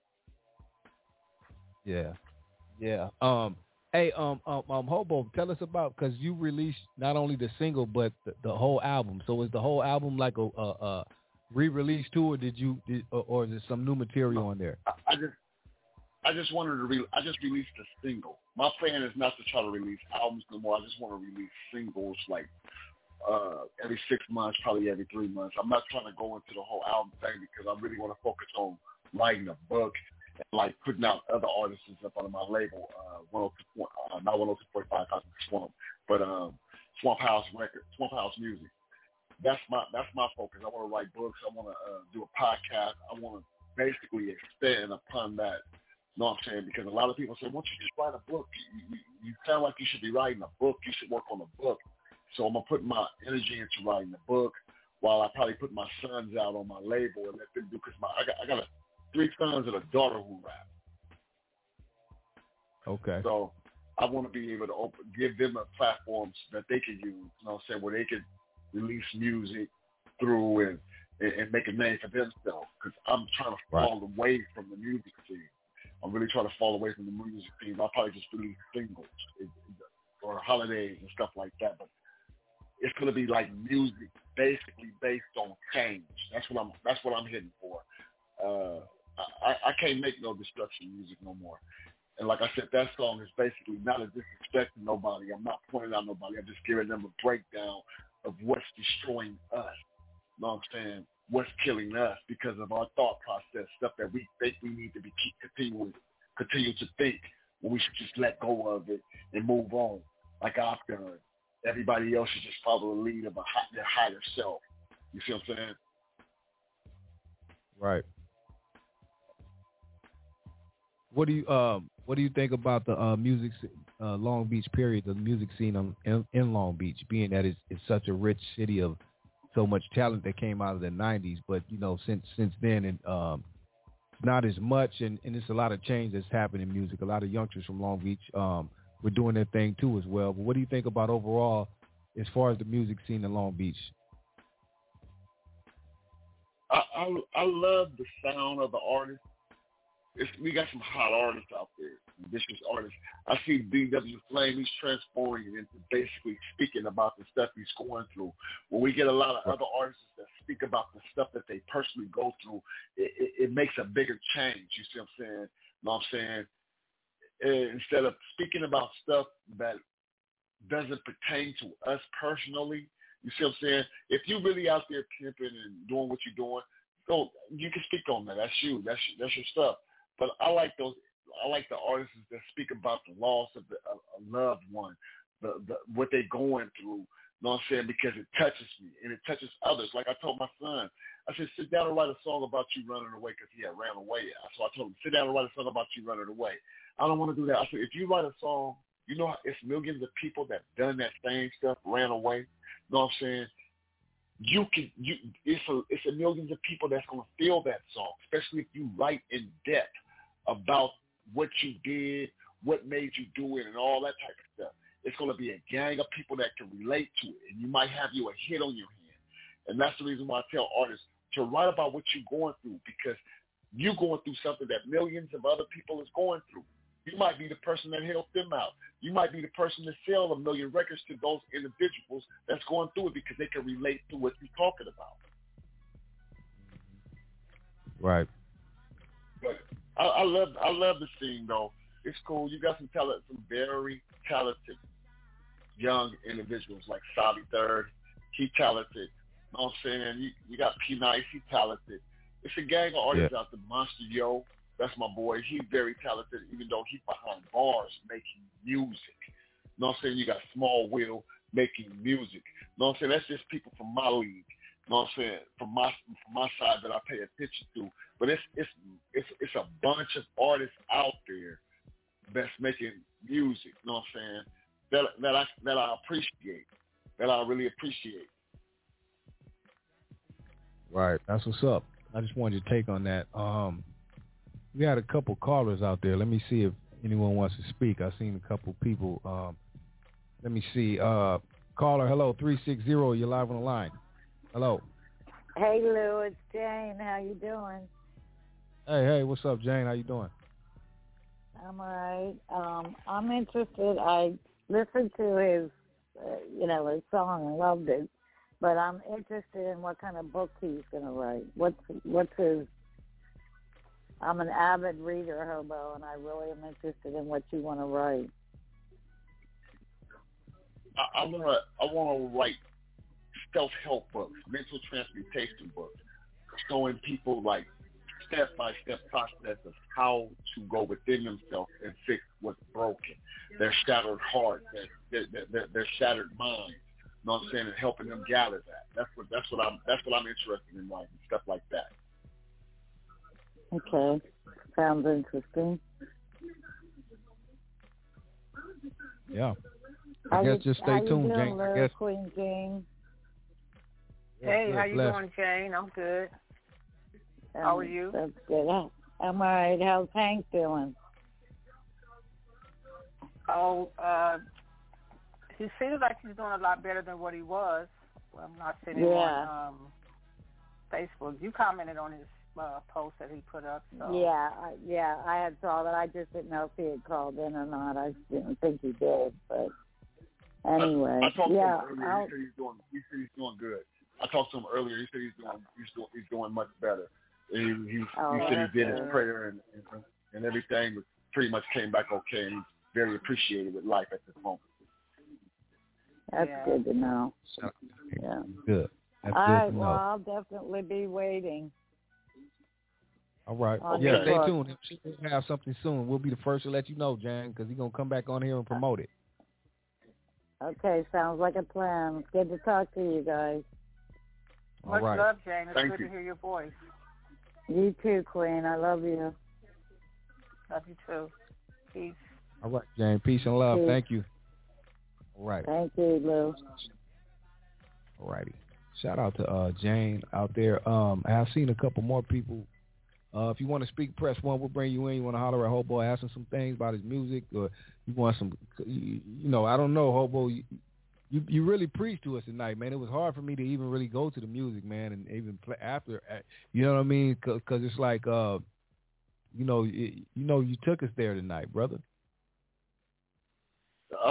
Yeah. Hey, Hobo, tell us about, because you released not only the single but the whole album. So is the whole album like a re-release too, or is there some new material on there? I just wanted to I just released a single. My plan is not to try to release albums no more. I just want to release singles like every 6 months, probably every 3 months. I'm not trying to go into the whole album thing because I really want to focus on writing a book and like putting out other artists up under my label, not 102.5 Swamp, but Swamp House Music. That's my focus. I want to write books. I want to do a podcast. I want to basically expand upon that. You know what I'm saying? Because a lot of people say, why don't you just write a book? You sound like you should be writing a book. You should work on a book. So I'm going to put my energy into writing a book while I probably put my sons out on my label and let them do, because I got 3 sons and a daughter who rap. Okay. So I want to be able to give them a platform that they can use, you know what I'm saying, where they can release music through and make a name for themselves, because I'm trying to fall away from the music scene. I'm really trying to fall away from the music scene. I'll probably just release singles or holidays and stuff like that, but it's going to be like music basically based on change. That's what I'm hitting for. I can't make no destruction music no more. And like I said, that song is basically not a disrespect to nobody. I'm not pointing out nobody. I'm just giving them a breakdown of what's destroying us. You know what I'm saying? What's killing us because of our thought process, stuff that we think we need to be continue to think when we should just let go of it and move on like I've done. Everybody else should just follow the lead of their higher self. You see what I'm saying? Right. What do you think about the music Long Beach period, the music scene in Long Beach, being that it's such a rich city of so much talent that came out of the 90s, but since then and not as much, and it's a lot of change that's happened in music. A lot of youngsters from Long Beach were doing their thing too as well. But what do you think about overall as far as the music scene in Long Beach? I love the sound of the artists. We got some hot artists out there, ambitious artists. I see B.W. Flame, he's transforming into basically speaking about the stuff he's going through. When we get a lot of other artists that speak about the stuff that they personally go through, it makes a bigger change. You see what I'm saying? You know what I'm saying? Instead of speaking about stuff that doesn't pertain to us personally, you see what I'm saying? If you're really out there pimping and doing what you're doing, so you can speak on that. That's you. That's your stuff. But I like the artists that speak about the loss of a loved one, the what they're going through. You know what I'm saying? Because it touches me and it touches others. Like I told my son, I said, sit down and write a song about you running away, because he had ran away. So I told him, sit down and write a song about you running away. I don't want to do that. I said, if you write a song, you know, it's millions of people that done that same stuff, ran away. You know what I'm saying? It's a millions of people that's going to feel that song, especially if you write in depth about what you did, what made you do it, and all that type of stuff. It's going to be a gang of people that can relate to it, and you might have you a hit on your hand. And that's the reason why I tell artists to write about what you're going through, because you're going through something that millions of other people is going through. You might be the person that helped them out. You might be the person that sell 1 million records to those individuals that's going through it, because they can relate to what you're talking about. Right. But I love the scene though. It's cool. You got some very talented young individuals like Savi Third. He talented. You know what I'm saying? You got P Nice. He talented. It's a gang of artists out there. Monster Yo, that's my boy. He's very talented, even though he's behind bars making music. You know what I'm saying? You got Small Will making music. You know what I'm saying? That's just people from my league. You know what I'm saying? From my side that I pay attention to. But it's a bunch of artists out there that's making music. You know what I'm saying? That I appreciate. That I really appreciate. Right. That's what's up. I just wanted your take on that. We had a couple callers out there. Let me see if anyone wants to speak. I've seen a couple people. Let me see. Caller, hello, 360. You're live on the line. Hello. Hey, Lou. It's Jane. How you doing? Hey. What's up, Jane? How you doing? I'm all right. I'm interested. I listened to his, his song and loved it. But I'm interested in what kind of book he's going to write. What's his? I'm an avid reader, Hobo, and I really am interested in what you want to write. I want to write self-help books, mental transmutation books, showing people like step-by-step process of how to go within themselves and fix what's broken, their shattered heart, their shattered mind. You know what I'm saying, and helping them gather that. That's what I'm interested in writing, stuff like that. Okay, sounds interesting. Yeah, I guess just stay tuned, Jane. I guess Queen Jane. Hey, how you doing, Jane? I'm good. How are you? That's good. I'm all right. How's Hank doing? Oh, he seems like he's doing a lot better than what he was. Well, I'm not sitting on Facebook. You commented on his post that he put up. So. Yeah, I had saw that. I just didn't know if he had called in or not. I didn't think he did, but anyway. I talked to him earlier. He said he's doing good. I talked to him earlier. He said he's doing much better. He said he did his prayer and everything pretty much came back okay, and he's very appreciated with life at this moment. That's good to know. Yeah. Good. That's all good right, to know. well, I'll definitely be waiting. All right. Yeah, stay tuned. We'll have something soon. We'll be the first to let you know, Jan, because he's going to come back on here and promote it. Okay, sounds like a plan. It's good to talk to you guys. Much love, Jane. It's good to hear your voice. You too, Queen. I love you. Love you too. Peace. All right, Jane. Peace and love. Peace. Thank you. All right. Thank you, Lou. All righty. Shout out to Jane out there. I've seen a couple more people. If you want to speak, press 1. We'll bring you in. You want to holler at Hobo, ask him some things about his music, or you want some, I don't know, Hobo. You really preached to us tonight, man. It was hard for me to even really go to the music, man, and even play after. You know what I mean? Because it's like, you took us there tonight, brother. I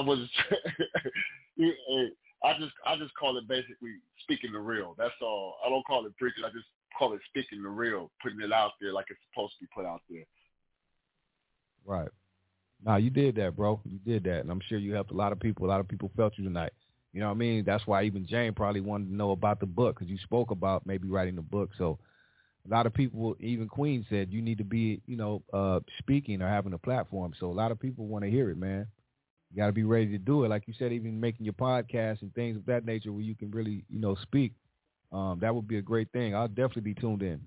just call it basically speaking the real. That's all. I don't call it preaching. I just call it speaking the real, putting it out there like it's supposed to be put out there. Right. Nah, you did that, bro. You did that, and I'm sure you helped a lot of people. A lot of people felt you tonight. You know what I mean? That's why even Jane probably wanted to know about the book, because you spoke about maybe writing the book. So a lot of people, even Queen said, you need to be, speaking or having a platform. So a lot of people want to hear it, man. You got to be ready to do it. Like you said, even making your podcast and things of that nature where you can really, speak. That would be a great thing. I'll definitely be tuned in.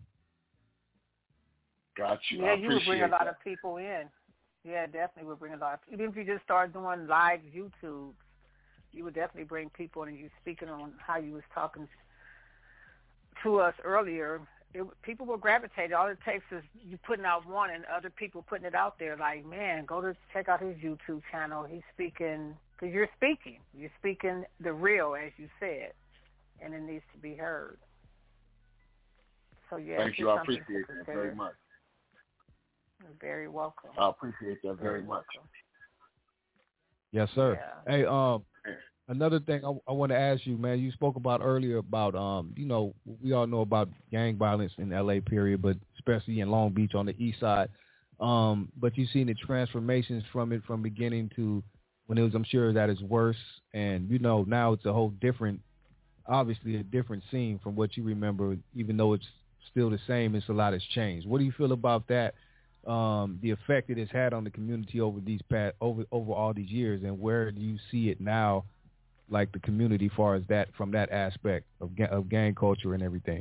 Got you. Yeah, you would bring a lot of people in. Yeah, definitely would bring a lot of people. Even if you just start doing live YouTube, you would definitely bring people in, and you speaking on how you was talking to us earlier. People will gravitate. All it takes is you putting out one and other people putting it out there. Like, man, go to check out his YouTube channel. He's speaking, because you're speaking. You're speaking the real, as you said, and it needs to be heard. So, yeah. Thank you. I appreciate that very much. You're very welcome. I appreciate that very much. Yes, sir. Yeah. Hey, another thing I want to ask you, man, you spoke about earlier about, we all know about gang violence in L.A., period, but especially in Long Beach on the east side. But you've seen the transformations from it from beginning to when it was, I'm sure, that it's worse. And, now it's a whole different, obviously a different scene from what you remember, even though it's still the same. It's a lot has changed. What do you feel about that? The effect it has had on the community over over all these years, and where do you see it now, like the community, as far as that from that aspect of gang culture and everything?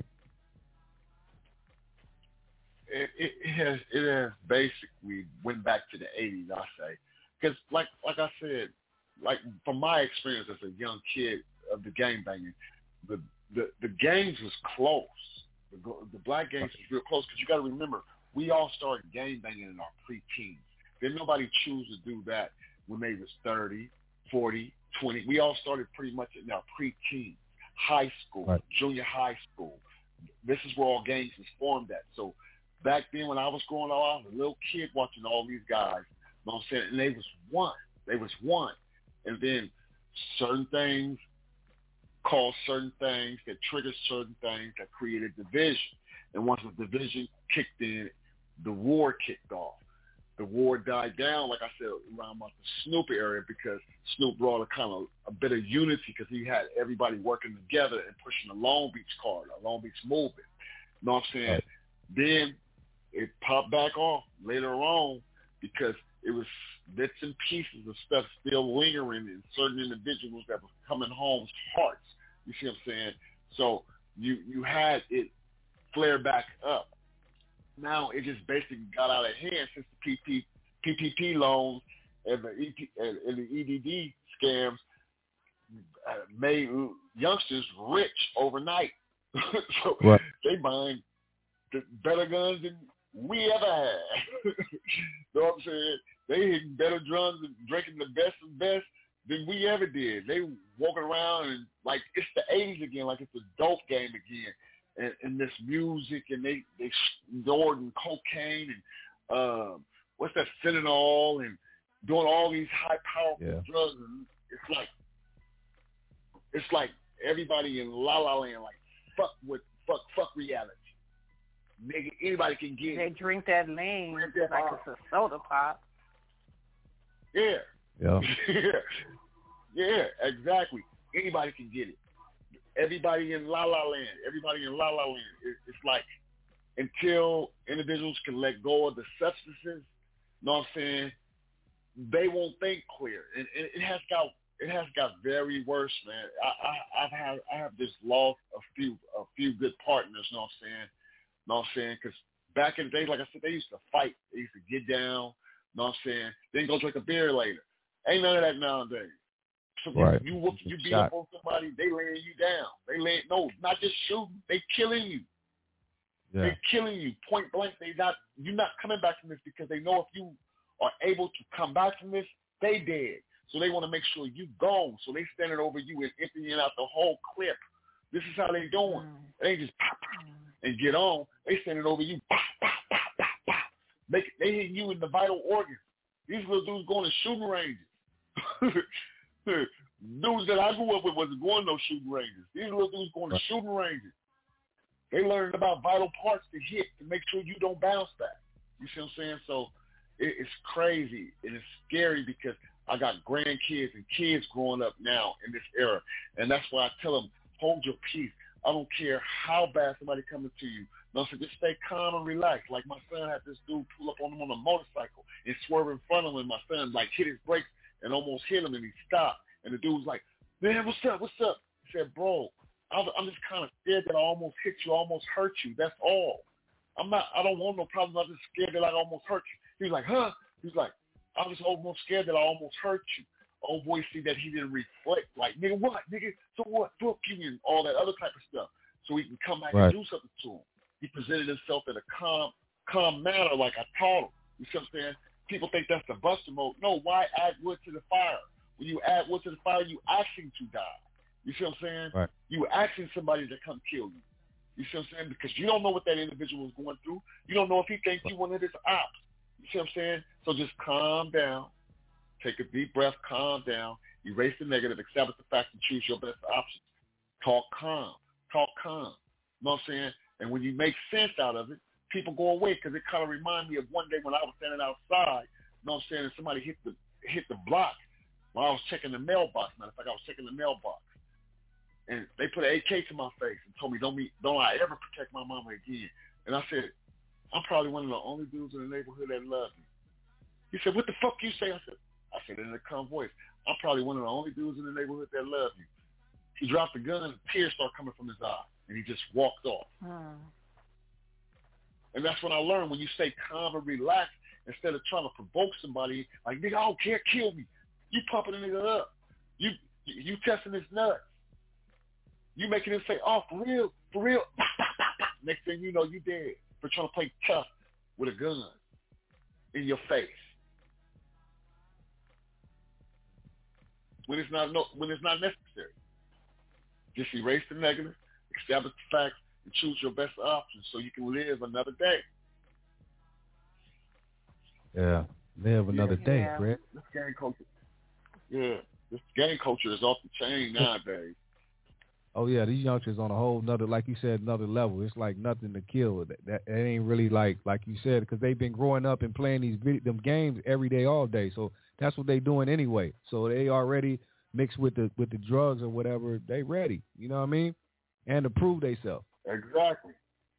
It has basically went back to the 80s, I say, because like I said, like from my experience as a young kid of the gang banging, the gangs was close. The black gangs was real close, because you got to remember, we all started gang banging in our pre-teens. Didn't nobody choose to do that when they was 30, 40, 20. We all started pretty much in our pre-teens, high school, junior high school. This is where all gangs was formed at. So back then when I was growing up, I was a little kid watching all these guys, you know what I'm saying? And they was one. And then certain things caused certain things that triggered certain things that created division. And once the division kicked in, the war kicked off. The war died down, like I said, around about the Snoop area, because Snoop brought a bit of unity, because he had everybody working together and pushing the Long Beach card, the Long Beach movement. You know what I'm saying? Right. Then it popped back off later on, because it was bits and pieces of stuff still lingering in certain individuals that were coming home's hearts. You see what I'm saying? So you had it flare back up. Now it just basically got out of hand since the PPP loans and the EDD scams made youngsters rich overnight. So they buying the better guns than we ever had. You know what I'm saying? They hitting better drums and drinking the best of best than we ever did. They walking around and like it's the 80s again, like it's a dope game again. And this music, and they snorting cocaine and what's that, fentanyl, and doing all these high powerful drugs. And it's like everybody in La La Land, like fuck reality. Nigga, anybody can get it. They drink that lean like it's a soda pop. Yeah. Yeah. Yeah, exactly. Anybody can get it. Everybody in La La Land. It's like until individuals can let go of the substances, you know what I'm saying, they won't think clear. And it has got very worse, man. I have just lost a few good partners, you know what I'm saying? Because back in the day, like I said, they used to fight. They used to get down, you know what I'm saying? Then go drink a beer later. Ain't none of that nowadays. So right. You beat up on somebody, they laying you down. Not just shooting, they killing you. Yeah. They killing you point blank. You're not coming back from this, because they know if you are able to come back from this, they dead. So they want to make sure you gone. So they standing over you and emptying out the whole clip. This is how they doing. They ain't just pop and get on. They standing over you, pop, pop, pop, pop, pop. They hitting you in the vital organs. These little dudes going to shooting ranges. Dudes that I grew up with wasn't going to no shooting ranges. These little dudes going to shooting ranges. They learned about vital parts to hit to make sure you don't bounce back. You see what I'm saying? So it's crazy and it's scary, because I got grandkids and kids growing up now in this era. And that's why I tell them, hold your peace. I don't care how bad somebody coming to you. No, so just stay calm and relax. Like my son had this dude pull up on him on a motorcycle and swerve in front of him. My son hit his brakes and almost hit him, and he stopped. And the dude was like, man, what's up? He said, bro, I'm just kind of scared that I almost hit you, almost hurt you. That's all. I don't want no problems. I'm just scared that I almost hurt you. He was like, huh? He's like, I was almost scared that I almost hurt you. Old boy see that he didn't reflect, like, nigga, what? Nigga, so what? Fuck you and all that other type of stuff. So he can come back and do something to him. He presented himself in a calm manner, like I taught him. You see what I'm saying? People think that's the buster mode. No, why add wood to the fire? When you add wood to the fire, you asking to die. You see what I'm saying? Right. You asking somebody to come kill you. You see what I'm saying? Because you don't know what that individual is going through. You don't know if he thinks you one of his ops. You see what I'm saying? So just calm down. Take a deep breath, calm down. Erase the negative, accept the fact, and choose your best options. Talk calm. You know what I'm saying? And when you make sense out of it, people go away, because it kind of reminds me of one day when I was standing outside, you know what I'm saying, and somebody hit the block while I was checking the mailbox. Matter of fact, I was checking the mailbox. and they put an AK to my face and told me, don't I ever protect my mama again. And I said, I'm probably one of the only dudes in the neighborhood that love me. He said, what the fuck you say? I said in a calm voice, I'm probably one of the only dudes in the neighborhood that love you. He dropped the gun and tears started coming from his eye, and he just walked off. And that's when I learned, when you stay calm and relaxed, instead of trying to provoke somebody, like, nigga, I don't care, kill me. You pumping a nigga up. You testing his nuts. You making him say, oh, for real, for real. Next thing you know, you dead for trying to play tough with a gun in your face. When it's not necessary. Just erase the negative, establish the facts, and choose your best option so you can live another day. Yeah, live another day, Fred. This gang culture. Yeah, this gang culture is off the chain nowadays. Oh yeah, these youngsters on a whole nother, like you said, another level. It's like nothing to kill. That ain't really like you said, because they've been growing up and playing them games every day, all day. So that's what they doing anyway. So they already mixed with the drugs or whatever. They ready. You know what I mean? And to prove themselves. Exactly.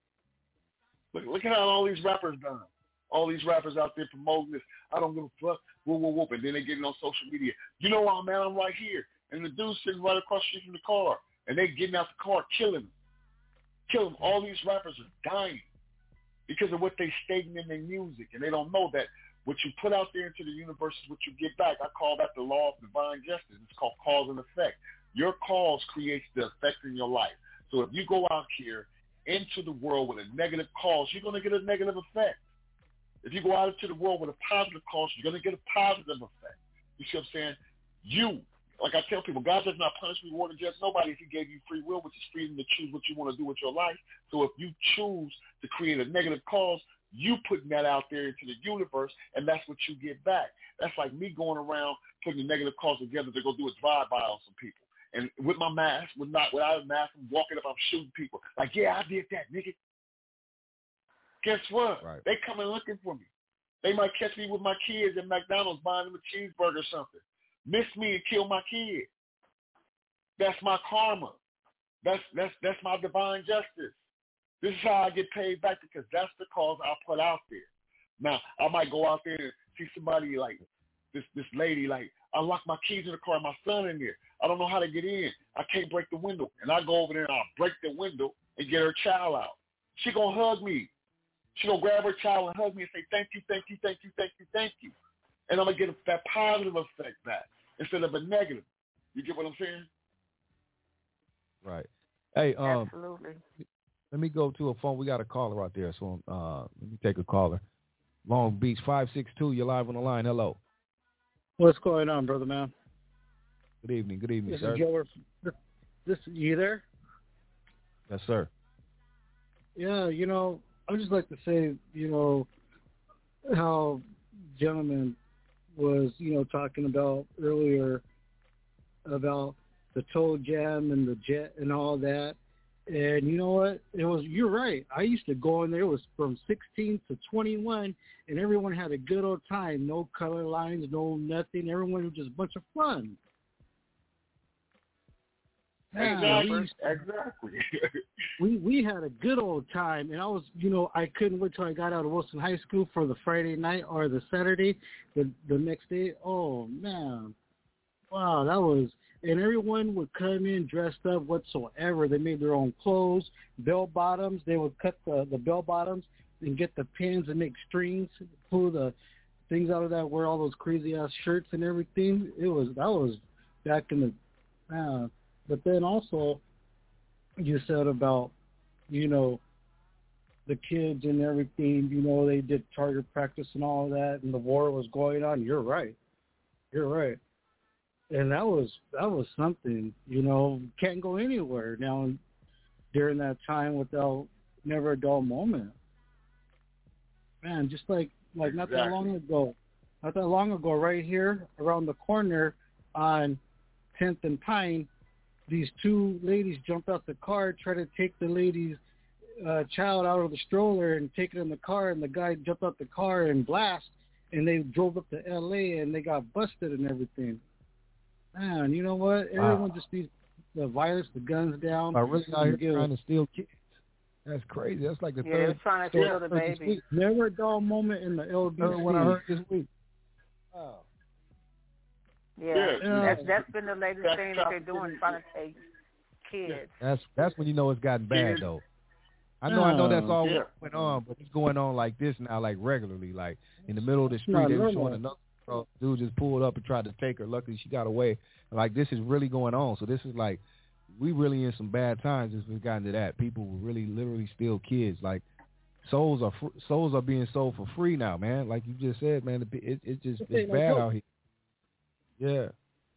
Look at how all these rappers done. All these rappers out there promoting this. I don't give a fuck. Whoop, whoop, whoop. And then they getting on social media. You know what, man? I'm right here. And the dude's sitting right across the street from the car. And they getting out the car, killing them. Killing them. All these rappers are dying because of what they stating in their music. And they don't know that what you put out there into the universe is what you get back. I call that the law of divine justice. It's called cause and effect. Your cause creates the effect in your life. So if you go out here into the world with a negative cause, you're going to get a negative effect. If you go out into the world with a positive cause, you're going to get a positive effect. You see what I'm saying? Like I tell people, God does not punish, reward, and judge nobody if he gave you free will, which is freedom to choose what you want to do with your life. So if you choose to create a negative cause, you putting that out there into the universe, and that's what you get back. That's like me going around putting a negative cause together to go do a drive-by on some people. And with my mask, without a mask, I'm walking up, I'm shooting people. Like, yeah, I did that, nigga. Guess what? Right. They coming looking for me. They might catch me with my kids at McDonald's buying them a cheeseburger or something. Miss me and kill my kid. That's my karma. That's my divine justice. This is how I get paid back, because that's the cause I put out there. Now, I might go out there and see somebody like this lady, like, I locked my keys in the car, my son in there. I don't know how to get in. I can't break the window. And I go over there and I'll break the window and get her child out. She going to hug me. She going to grab her child and hug me and say, thank you, thank you, thank you, thank you, thank you. And I'm going to get that positive effect back instead of a negative. You get what I'm saying? Right. Hey, absolutely. Let me go to a phone. We got a caller out there, so let me take a caller. Long Beach 562. You're live on the line. Hello. What's going on, brother man? Good evening. Good evening, this sir. Is Joe. You there? Yes, sir. Yeah, I'd just like to say, how gentleman was, talking about earlier about the toe jam and the jet and all that. And you know what? You're right. I used to go in there. It was from 16 to 21, and everyone had a good old time. No color lines, no nothing. Everyone was just a bunch of fun. Exactly. We had a good old time, and I was, I couldn't wait till I got out of Wilson High School for the Friday night or the Saturday, the next day. Oh man, wow, that was. And everyone would come in dressed up whatsoever. They made their own clothes, bell bottoms. They would cut the bell bottoms and get the pins and make strings, pull the things out of that, wear all those crazy ass shirts and everything. That was back in the. But then also, you said about, the kids and everything. They did target practice and all of that, and the war was going on. You're right. And that was something, can't go anywhere now during that time without never a dull moment. Man, just like not that long ago, right here around the corner on 10th and Pine, these two ladies jumped out the car, tried to take the lady's child out of the stroller and take it in the car, and the guy jumped out the car and blast, and they drove up to L.A. and they got busted and everything. Man, you know what? Everyone just needs the violence, the guns down. I really out here trying to steal kids. That's crazy. That's like the third. They're trying to steal the baby. Never a dull moment in the LBC. What I heard this week. Oh. Yeah. That's been the latest thing that they're doing, trying to take kids. That's when you know it's gotten bad though. I know that's all going on, but it's going on like this now, like regularly, like in the middle of the street. They were showing another girl, dude just pulled up and tried to take her. Luckily, she got away. Like this is really going on. So this is like we really in some bad times as we've gotten to that. People will really literally steal kids. Like souls are being sold for free now, man. Like you just said, man, it's bad out here. Yeah.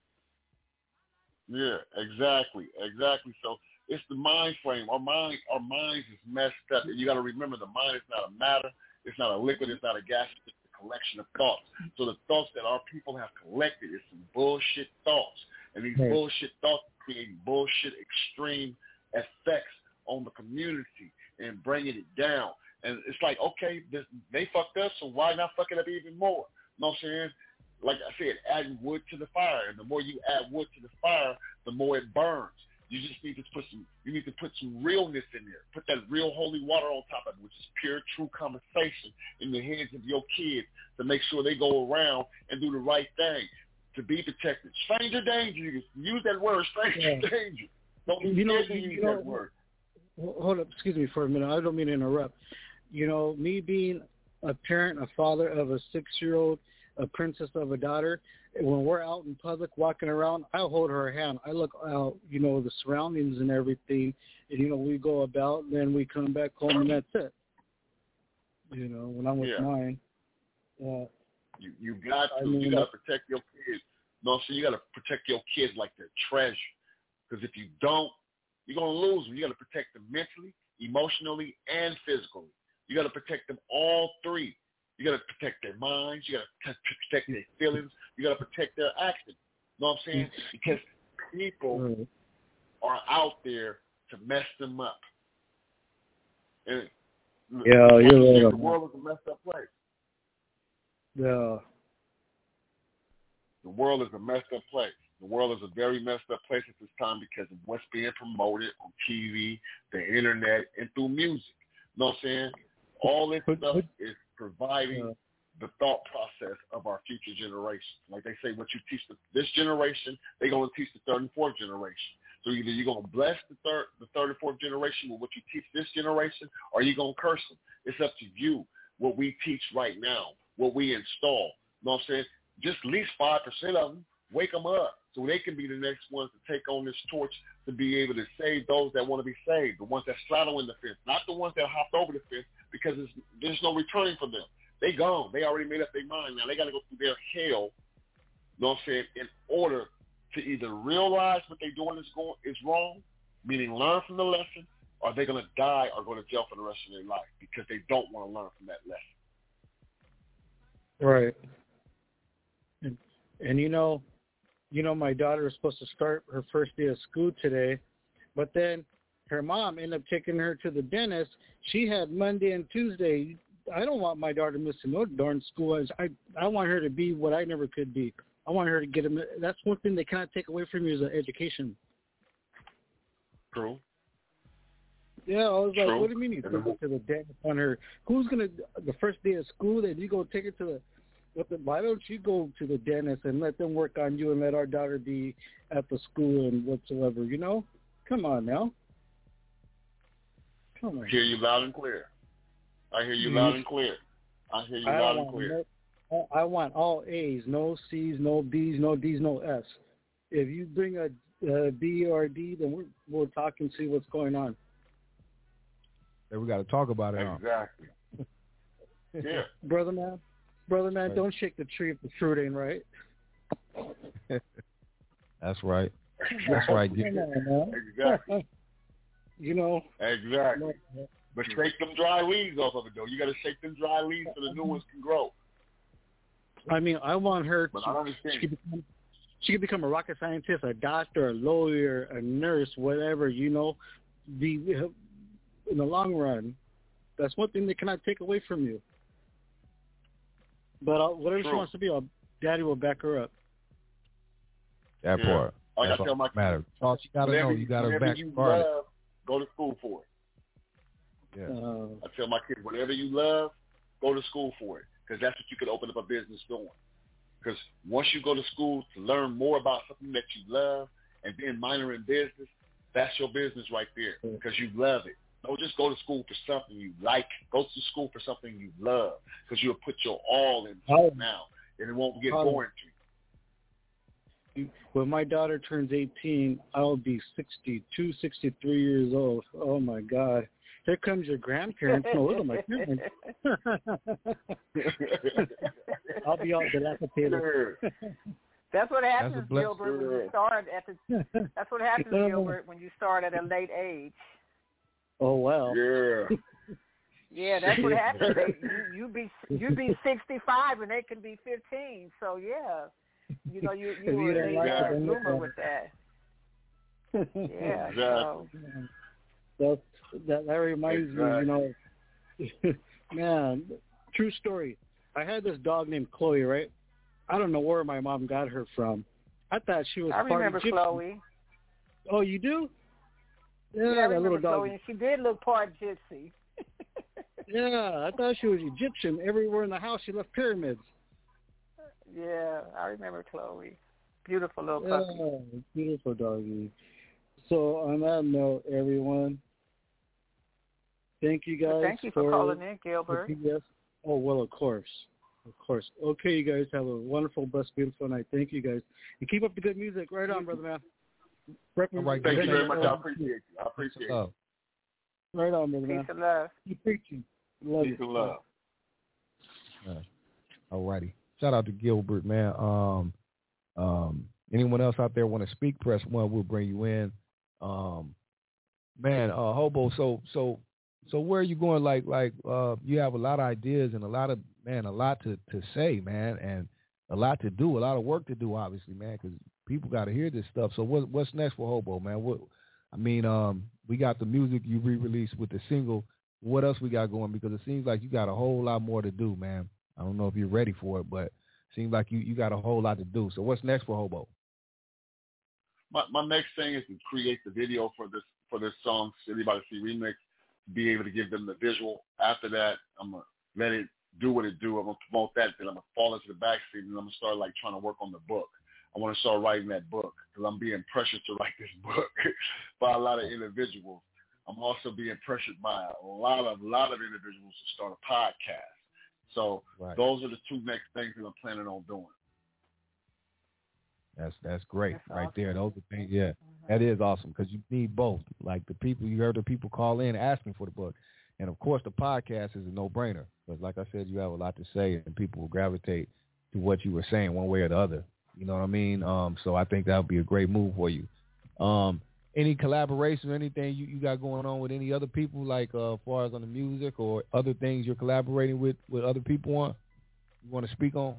Yeah, exactly. So it's the mind frame. Our minds is messed up. And you got to remember, the mind is not a matter. It's not a liquid. It's not a gas. It's a collection of thoughts. So the thoughts that our people have collected is some bullshit thoughts. And these bullshit thoughts create bullshit extreme effects on the community and bringing it down. And it's like, okay, they fucked up, so why not fuck it up even more? You know what I'm saying? Like I said, adding wood to the fire. And the more you add wood to the fire, the more it burns. You just need to put some realness in there. Put that real holy water on top of it, which is pure, true conversation in the heads of your kids to make sure they go around and do the right thing to be protected. Stranger danger. You can use that word, stranger danger. Don't use that word. Hold up, excuse me for a minute. I don't mean to interrupt. You know, me being a parent, a father of a 6-year-old, a princess of a daughter, when we're out in public walking around, I hold her hand. I look out, you know, the surroundings and everything, and, you know, we go about, then we come back home, and that's it. You know, when I'm with mine. You got to protect your kids. No, so you got to protect your kids like they're treasure. Because if you don't, you're going to lose them. You got to protect them mentally, emotionally, and physically. You got to protect them all three. You got to protect their minds. You got to protect their feelings. You got to protect their actions. You know what I'm saying? Because people are out there to mess them up. And you're right. The world is a messed up place. Yeah. The world is a messed up place. The world is a very messed up place at this time because of what's being promoted on TV, the internet, and through music. You know what I'm saying? All this stuff is providing the thought process of our future generations. Like they say, what you teach this generation, they're going to teach the third and fourth generation. So either you're going to bless the third and fourth generation with what you teach this generation, or you're going to curse them. It's up to you what we teach right now, what we install. You know what I'm saying? Just at least 5% of them, wake them up so they can be the next ones to take on this torch to be able to save those that want to be saved, the ones that straddle in the fence, not the ones that hopped over the fence because there's no returning for them. They gone. They already made up their mind. Now they got to go through their hell, you know what I'm saying, in order to either realize what they're doing is wrong, meaning learn from the lesson, or they're going to die or go to jail for the rest of their life because they don't want to learn from that lesson. Right. And you know, my daughter was supposed to start her first day of school today, but then her mom ended up taking her to the dentist. She had Monday and Tuesday. I don't want my daughter missing no darn school. I want her to be what I never could be. I want her to get them. That's one thing they cannot take away from you is education. True. Yeah, I was like, what do you mean you take her to the dentist on her? Who's going to, the first day of school, then you go take her to the, why don't you go to the dentist and let them work on you and let our daughter be at the school and whatsoever, you know? Come on now. Come on. I hear you loud and clear. I hear you loud and clear. I want all A's, no C's, no B's, no D's, no S. If you bring a B or a D, then we'll talk and see what's going on. Then we got to talk about it. Exactly. Yeah. Brother man, right. Don't shake the tree if the fruit ain't right. That's right. That's right. Exactly. You know. Exactly. But shake them dry leaves off of it, though. You got to shake them dry leaves so the new ones can grow. I mean, I want her but I understand. She could become a rocket scientist, a doctor, a lawyer, a nurse, whatever, you know, in the long run. That's one thing they cannot take away from you. But whatever she wants to be, Daddy will back her up. That part. Like That's I tell my kids, matter. All you gotta know, you gotta whatever back you guard it. love, go to school for it. Yeah. I tell my kids, whatever you love, go to school for it, because that's what you could open up a business doing. Because once you go to school to learn more about something that you love and then minor in business, that's your business right there because you love it. Don't just go to school for something you like. Go to school for something you love because you'll put your all into it now, and it won't get boring to you. When my daughter turns 18, I'll be 62, 63 years old. Oh, my God. Here comes your grandparents. No, those are my parents. I'll be all dilapidated. That's what happens, Gilbert, when you start at the. That's what happens, Gilbert, when you start at a late age. Oh wow. Yeah. Yeah, that's what happens. You be 65 and they can be 15. So yeah, you know you were a rumor with that. Yeah. Exactly. So that reminds me, you know, man, true story. I had this dog named Chloe, right? I don't know where my mom got her from. I thought she was I remember part Egyptian. Chloe. Oh, you do? Yeah, I that remember little dog. Chloe, and she did look part gypsy. Yeah, I thought she was Egyptian. Everywhere in the house, she left pyramids. Yeah, I remember Chloe. Beautiful little puppy. Yeah, beautiful doggy. So on that note, everyone, thank you guys. Well, thank you for calling in, Gilbert. Oh, well, of course. Of course. Okay, you guys have a wonderful, blessed, beautiful night. Thank you guys. And keep up the good music. Right on, brother man. All right, thank you very much. I appreciate you. I appreciate it. Right on, brother man. Peace and love. Keep preaching. Love Peace you. and love. All righty. Shout out to Gilbert, man. Anyone else out there want to speak? Press 1. We'll bring you in. Hobo. So where are you going? Like you have a lot of ideas and a lot to say, man, and a lot to do, a lot of work to do, obviously, man, because people got to hear this stuff. So what's next for Hobo, man? We got the music you re-released with the single. What else we got going? Because it seems like you got a whole lot more to do, man. I don't know if you're ready for it, but it seems like you got a whole lot to do. So what's next for Hobo? My next thing is to create the video for this song, City by the Sea remix, be able to give them the visual. After that, I'm going to let it do what it do. I'm going to promote that. Then I'm going to fall into the backseat, and I'm going to start trying to work on the book. I want to start writing that book because I'm being pressured to write this book by a lot of individuals. I'm also being pressured by a lot of individuals to start a podcast. So Those are the two next things that I'm planning on doing. That's great. That's right awesome. there. Those are things. Yeah, that is awesome because you need both. Like you heard the people call in asking for the book, and of course the podcast is a no-brainer because, like I said, you have a lot to say, and people will gravitate to what you were saying one way or the other. You know what I mean? So I think that would be a great move for you. Any collaboration or anything you got going on with any other people, like as far as on the music or other things you're collaborating with other people on? You want to speak on?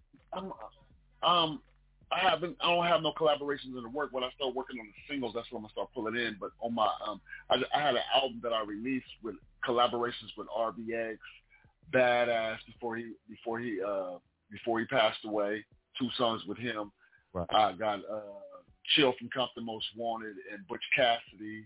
I don't have no collaborations in the work. When I start working on the singles, that's when I'm gonna start pulling in. But on my, I had an album that I released with collaborations with RBX, Badass before he passed away. 2 songs with him. Right. I got Chill from Compton, Most Wanted, and Butch Cassidy,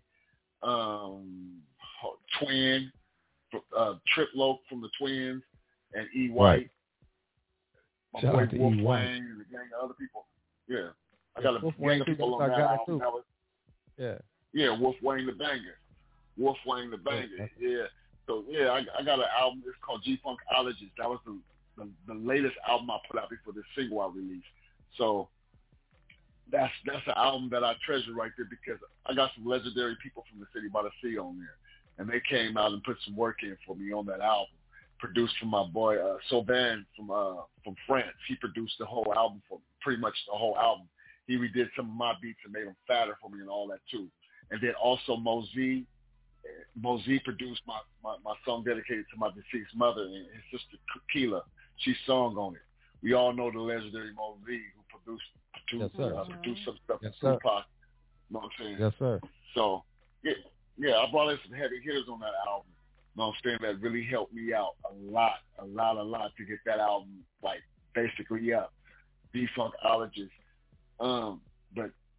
Twin, Trip Loke from the Twins, and E. White. Right. My Shout boy out to Wolf E. White. Wang and a gang of other people. Yeah. I got a Wolf gang Wang of too, people that's on our that guy album. too. Yeah, Wolf Wang the Banger. Wolf Wang the Banger. Yeah. So yeah, I got an album. It's called G-Funkologist. That was the latest album I put out before this single I released. So that's an album that I treasure right there because I got some legendary people from the City by the Sea on there, and they came out and put some work in for me on that album. Produced from my boy Soban from France. He produced the whole album for me, pretty much the whole album. He redid some of my beats and made them fatter for me and all that too. And then also Mosey produced my song dedicated to my deceased mother and his sister Keela. She sung on it. We all know the legendary Mosey who produced some stuff Yes, for sir. Tupac. You know what I'm saying? Yes, sir. So yeah, I brought in some heavy hitters on that album. You know what I'm saying? That really helped me out a lot to get that album basically up. G-Funkologist. But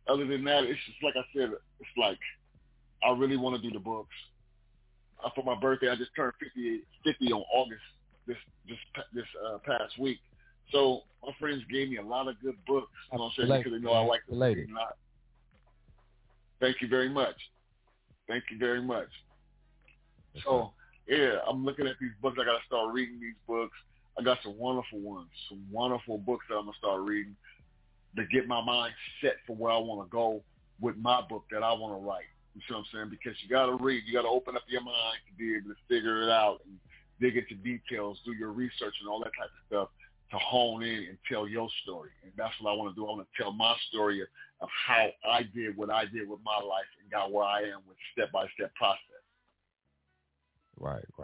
other than that, it's just like I said. It's like I really want to do the books. For my birthday, I just turned 50 on August this past week. So my friends gave me a lot of good books. You know what I'm saying? Because they know I like to read a lot. Thank you very much. Thank you very much. So yeah, I'm looking at these books. I got to start reading these books. I got some wonderful ones, some wonderful books that I'm gonna start reading to get my mind set for where I want to go with my book that I want to write. You see what I'm saying? Because you got to read. You got to open up your mind to be able to figure it out and dig into details, do your research and all that type of stuff to hone in and tell your story. And that's what I want to do. I want to tell my story of how I did what I did with my life and got where I am with step-by-step process. Right.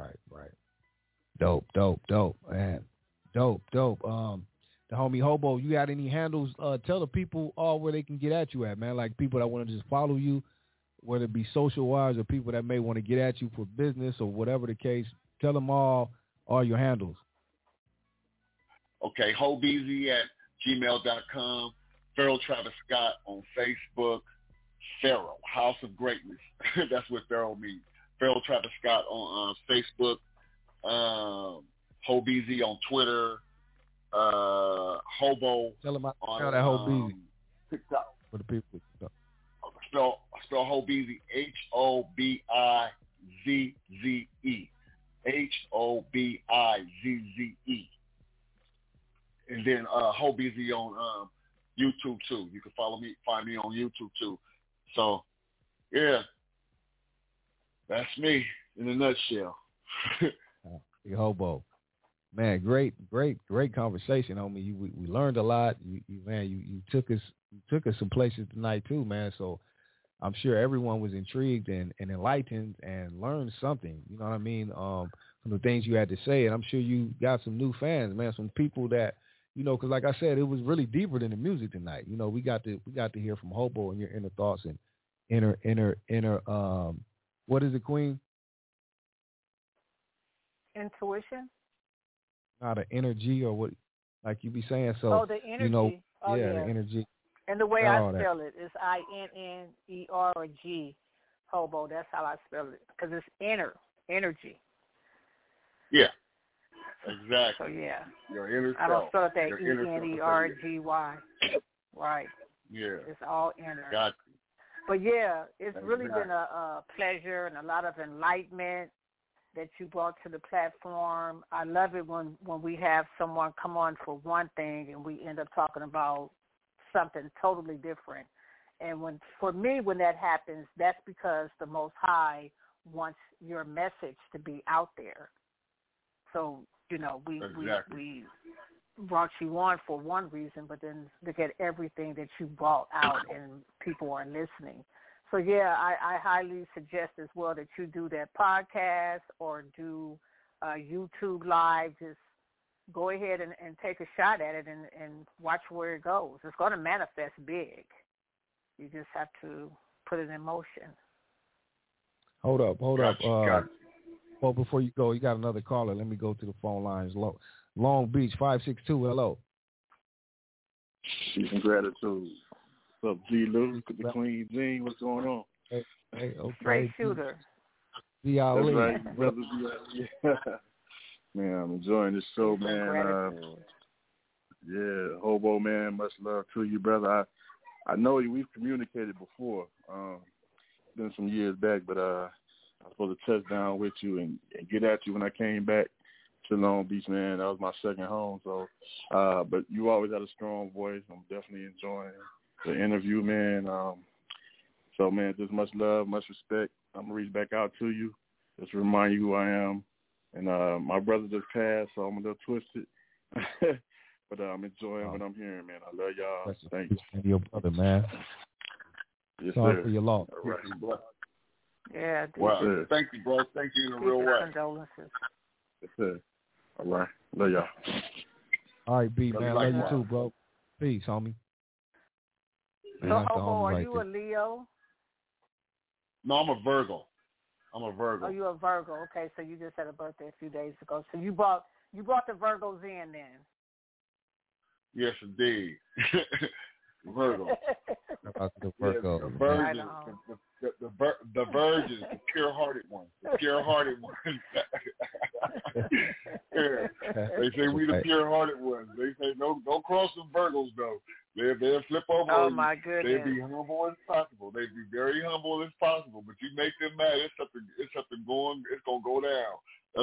Dope, man. Dope. The homie Hobo, you got any handles? Tell the people all where they can get at you at, man. Like people that want to just follow you, whether it be social-wise or people that may want to get at you for business or whatever the case. Tell them all your handles. Okay, hobeasy@gmail.com. Pharaoh Travis Scott on Facebook. Pharaoh, House of Greatness. That's what Pharaoh means. Pharaoh Travis Scott on Facebook. Hobeasy on Twitter. Hobo. Tell them on that Hobeasy. TikTok. For the people. Spell Hobeasy, HOBIZZE. HOBIZZE. And then Hobeasy on YouTube too. You can find me on YouTube too. So yeah, that's me in a nutshell. Hey, Hobo, man, great conversation, homie. We learned a lot. You took us some places tonight too, man. So I'm sure everyone was intrigued and enlightened and learned something. You know what I mean? From the things you had to say, and I'm sure you got some new fans, man. Some people that because like I said, it was really deeper than the music tonight. We got to hear from Hobo and your inner thoughts and inner. What is it, Queen? Intuition. Not an energy or what, like you be saying. So the energy. The energy. And the way I spell it is INNERG, Hobo. That's how I spell it because it's energy. Yeah, exactly. So yeah, your inner self. I don't spell it that ENERGY. Right. Yeah. It's all inner. Got you. But yeah, it's really been a pleasure and a lot of enlightenment that you brought to the platform. I love it when we have someone come on for one thing and we end up talking about something totally different. And when that happens, that's because the Most High wants your message to be out there. So, we brought you on for one reason, but then look at everything that you brought out and people are listening. So, yeah, I highly suggest as well that you do that podcast or do YouTube Live. Just go ahead and take a shot at it and watch where it goes. It's going to manifest big. You just have to put it in motion. Hold up. Well, before you go, you got another caller. Let me go to the phone lines. Long Beach, 562, hello. Peace and gratitude. What's up, G. Lou, the Queen Jean? What's going on? Hey, okay. Straight shooter. That's right, brother. Man, I'm enjoying this show, man. Hobo, man, much love to you, brother. I know we've communicated before. Been some years back, but I was supposed to touch down with you and get at you when I came back to Long Beach, man. That was my second home. So, but you always had a strong voice. I'm definitely enjoying the interview, man. So, man, just much love, much respect. I'm going to reach back out to you, just to remind you who I am. And my brother just passed, so I'm a little twisted. But I'm enjoying what I'm hearing, man. I love y'all. Thank you. Your brother, man. Yes, Sorry sir. for your loss. All right. Yeah, dude. Well, thank you, bro. Thank you in a real way. Condolences. Yes, sir. All right. Love y'all. All right, B, man. Love you too, bro. Peace, homie. So, Hobo, are you a Leo? No, I'm a Virgo. Oh, you're a Virgo. Okay, so you just had a birthday a few days ago. So you brought the Virgos in then. Yes, indeed. Virgo. The Virgos. The virgins, the virgins, the pure-hearted ones, the pure-hearted ones. Yeah. They say we the pure-hearted ones. They say don't cross them Virgos though. They'll flip over. Oh my goodness. They be humble as possible. They be very humble as possible. But you make them mad, it's gonna go down.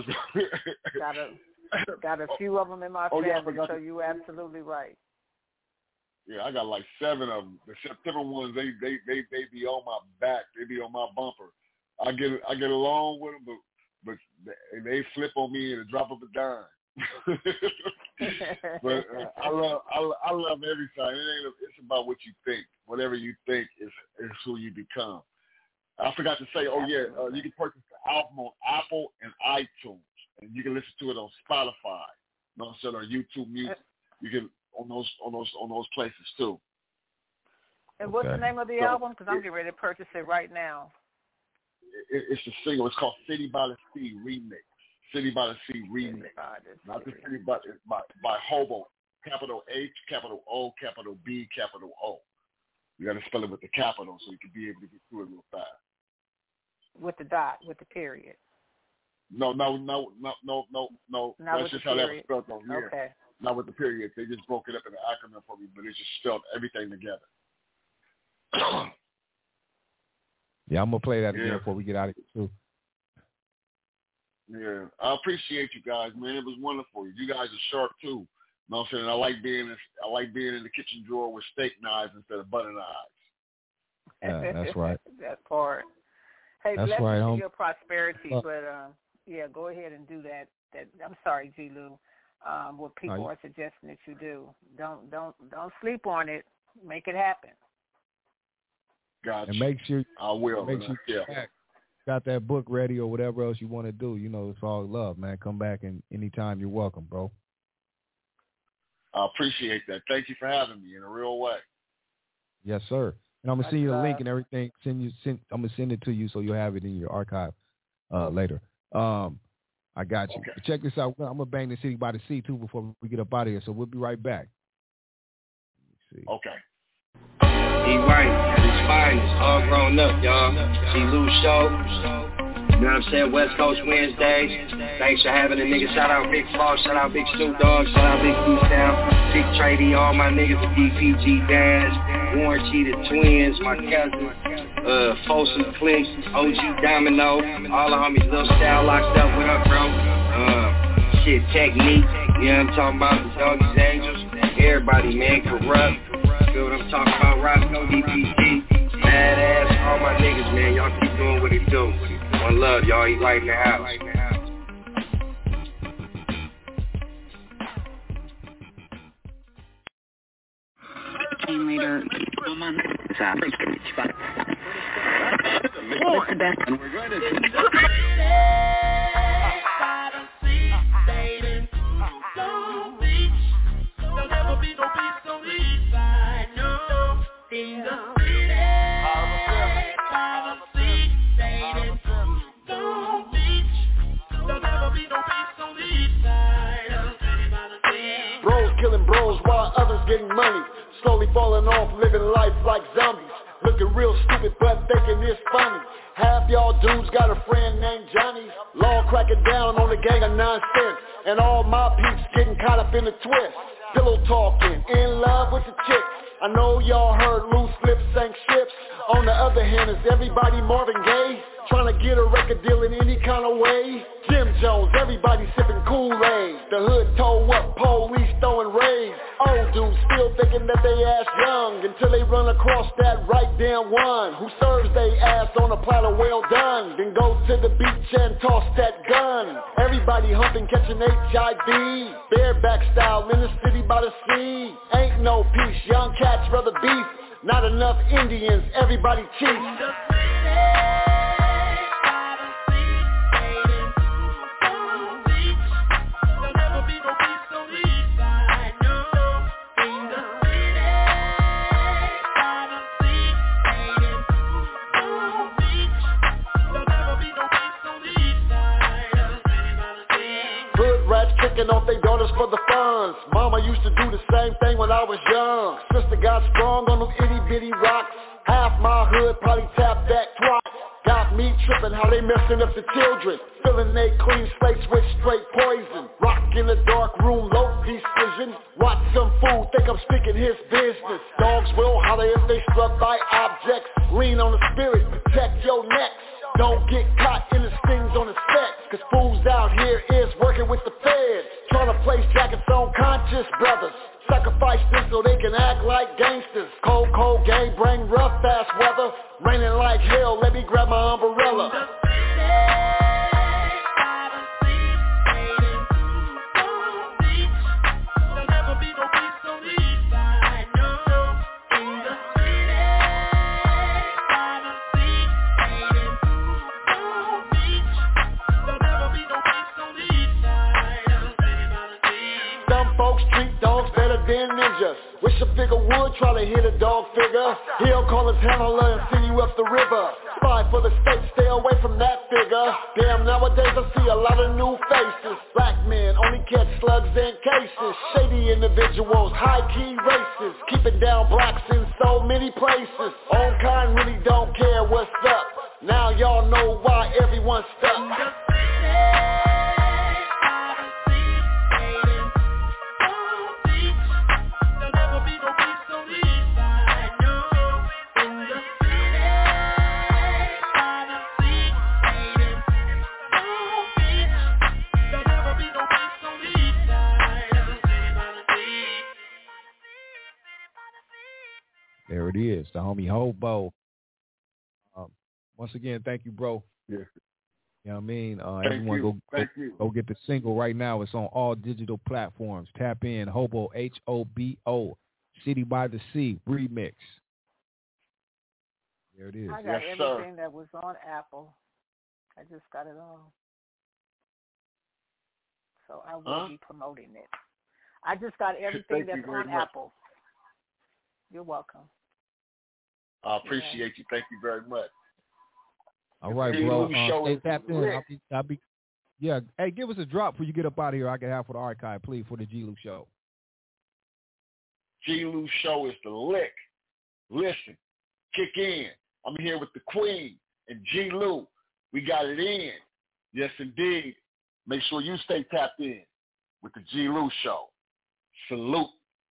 Got a few of them in my family, so you're absolutely right. Yeah, I got like 7 of them. The September ones, they be on my back. They be on my bumper. I get along with them, but they flip on me in a drop of a dime. But I love every time. It's about what you think. Whatever you think is who you become. I forgot to say. You can purchase the album on Apple and iTunes, and you can listen to it on Spotify. On YouTube Music. You can on those places too. And what's the name of the album? Because I'm getting ready to purchase it right now. It's a single. It's called City by the Sea Remix. City by the Sea Remix. Not the City, but it's by Hobo. Capital H, capital O, capital B, capital O. You got to spell it with the capital so you can be able to get through it real fast. With the dot, with the period. No. That's just how that was spelled on here. Okay. Not with the period. They just broke it up in an acronym for me, but it just spelled everything together. Yeah, I'm going to play that again before we get out of here, too. Yeah, I appreciate you guys, man. It was wonderful. You guys are sharp, too. You know what I'm saying? I like being in the kitchen drawer with steak knives instead of butter knives. Yeah, that's right. That part. Hey, that's bless right, you your prosperity, but go ahead and do that. I'm sorry, G. Lou. What people are suggesting that you do. Don't sleep on it. Make it happen. Gotcha. And make sure I will. Make sure you got that book ready or whatever else you want to do. You know, it's all love, man. Come back and anytime you're welcome, bro. I appreciate that. Thank you for having me in a real way. Yes, sir. And I'm gonna send you the link and everything. I'm gonna send it to you so you'll have it in your archive later. I got you. Okay. Check this out. I'm gonna bang the City by the Sea too before we get up out of here. So we'll be right back. Let's see. Okay. D-White, it's fine. It's all grown up, y'all. G-Lou Show. You know what I'm saying? West Coast Wednesdays. Thanks for having a nigga. Shout out Big Floss. Shout out Big Snoop Dogg. Shout out Big Goose Down. Big Trady. All my niggas. DPG Dash. Warren G, the twins. My cousin. Folsom Clicks. OG Domino. All the homies. Lil Style locked up with her, bro. Shit, Technique. You know what I'm talking about? The Doggies Angels. Everybody, man. Corrupt. Feel what I'm talking about? Roscoe, DPG. Badass. All my niggas, man. Y'all keep doing what it do. One love, y'all. Eat right in the house. Team leader. What's the best? We're going to Long Beach. There'll never be no peace on the east side. No, in the city. By the sea, stayed in Long Beach. There'll never be no peace on the east side. By the sea. Bros killing bros while others getting money. Slowly falling off, living life like zombies. Looking real stupid but thinking it's funny. Half y'all dudes got a friend named Johnny. Law cracking down on the gang of nonsense. And all my peeps getting caught up in the twist. Pillow talking, in love with the chick. I know y'all heard loose lips sank ships. On the other hand, is everybody Marvin Gaye? Trying to get a record deal in any kind of way? Jim Jones, everybody sipping Kool-Aid. The hood toe up, police throwing raids. Old dudes still thinking that they ass young until they run across that right damn one who serves they ass on a platter well done. Then go to the beach and toss that gun. Everybody humping, catching HIV. Bareback style in the city by the sea. Ain't no peace, young cats rather beef. Not enough Indians, everybody cheats. tricking off their daughters for the funds. Mama used to do the same thing when I was young. Sister got strong on them itty bitty rocks. Half my hood probably tapped that twat. Got me tripping how they messing up the children. Filling they clean slates with straight poison. Rock in the dark room, low decision. Watch some fool, think I'm speaking his business. Dogs will holler if they struck by objects. Lean on the spirit, protect your neck. Don't get caught in the stings on the set. Cause fools out here is working with the feds. Trying to place jackets on conscious brothers. Sacrifice them so they can act like gangsters. Cold, cold game, bring rough, fast weather. Raining like hell, let me grab my umbrella. Than ninjas. Wish a figure would try to hit a dog figure. He'll call his handler and send you up the river. Spy for the state, stay away from that figure. Damn, nowadays I see a lot of new faces. Black men only catch slugs and cases. Shady individuals, high-key racists. Keeping down blacks in so many places. Own kind really don't care what's up. Now y'all know why everyone's stuck. There it is, the homie Hobo. Once again, thank you, bro. Yeah. You know what I mean? Everyone go get the single right now. It's on all digital platforms. Tap in, Hobo, Hobo, City by the Sea, remix. There it is. I got everything that was on Apple. I just got it all. So I will be promoting it. I just got everything that's on Apple. You're welcome. I appreciate you. Thank you very much. All right, bro. Stay tapped in. I'll be. Yeah. Hey, give us a drop before you get up out of here. I can have for the archive, please, for the G. Lou Show. G. Lou Show is the lick. Listen, kick in. I'm here with the Queen and G. Lou. We got it in. Yes, indeed. Make sure you stay tapped in with the G. Lou Show. Salute.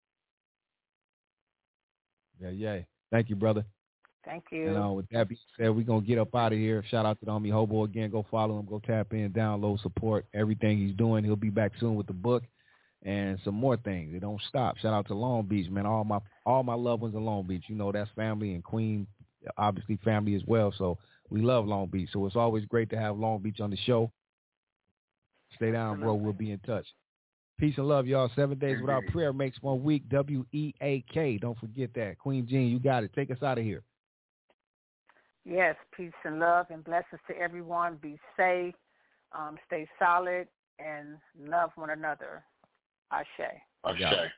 Yeah. Thank you, brother. Thank you. And with that being said, we're going to get up out of here. Shout out to the homie Hobo again. Go follow him. Go tap in, download, support everything he's doing. He'll be back soon with the book and some more things. It don't stop. Shout out to Long Beach, man. All my loved ones in Long Beach. You know, that's family, and Queen, obviously family as well. So we love Long Beach. So it's always great to have Long Beach on the show. Stay down, bro. We'll be in touch. Peace and love, y'all. 7 days without prayer makes 1 week. WEAK. Don't forget that. Queen Jean, you got it. Take us out of here. Yes, peace and love and blessings to everyone. Be safe, stay solid, and love one another. Ashe. Ashe.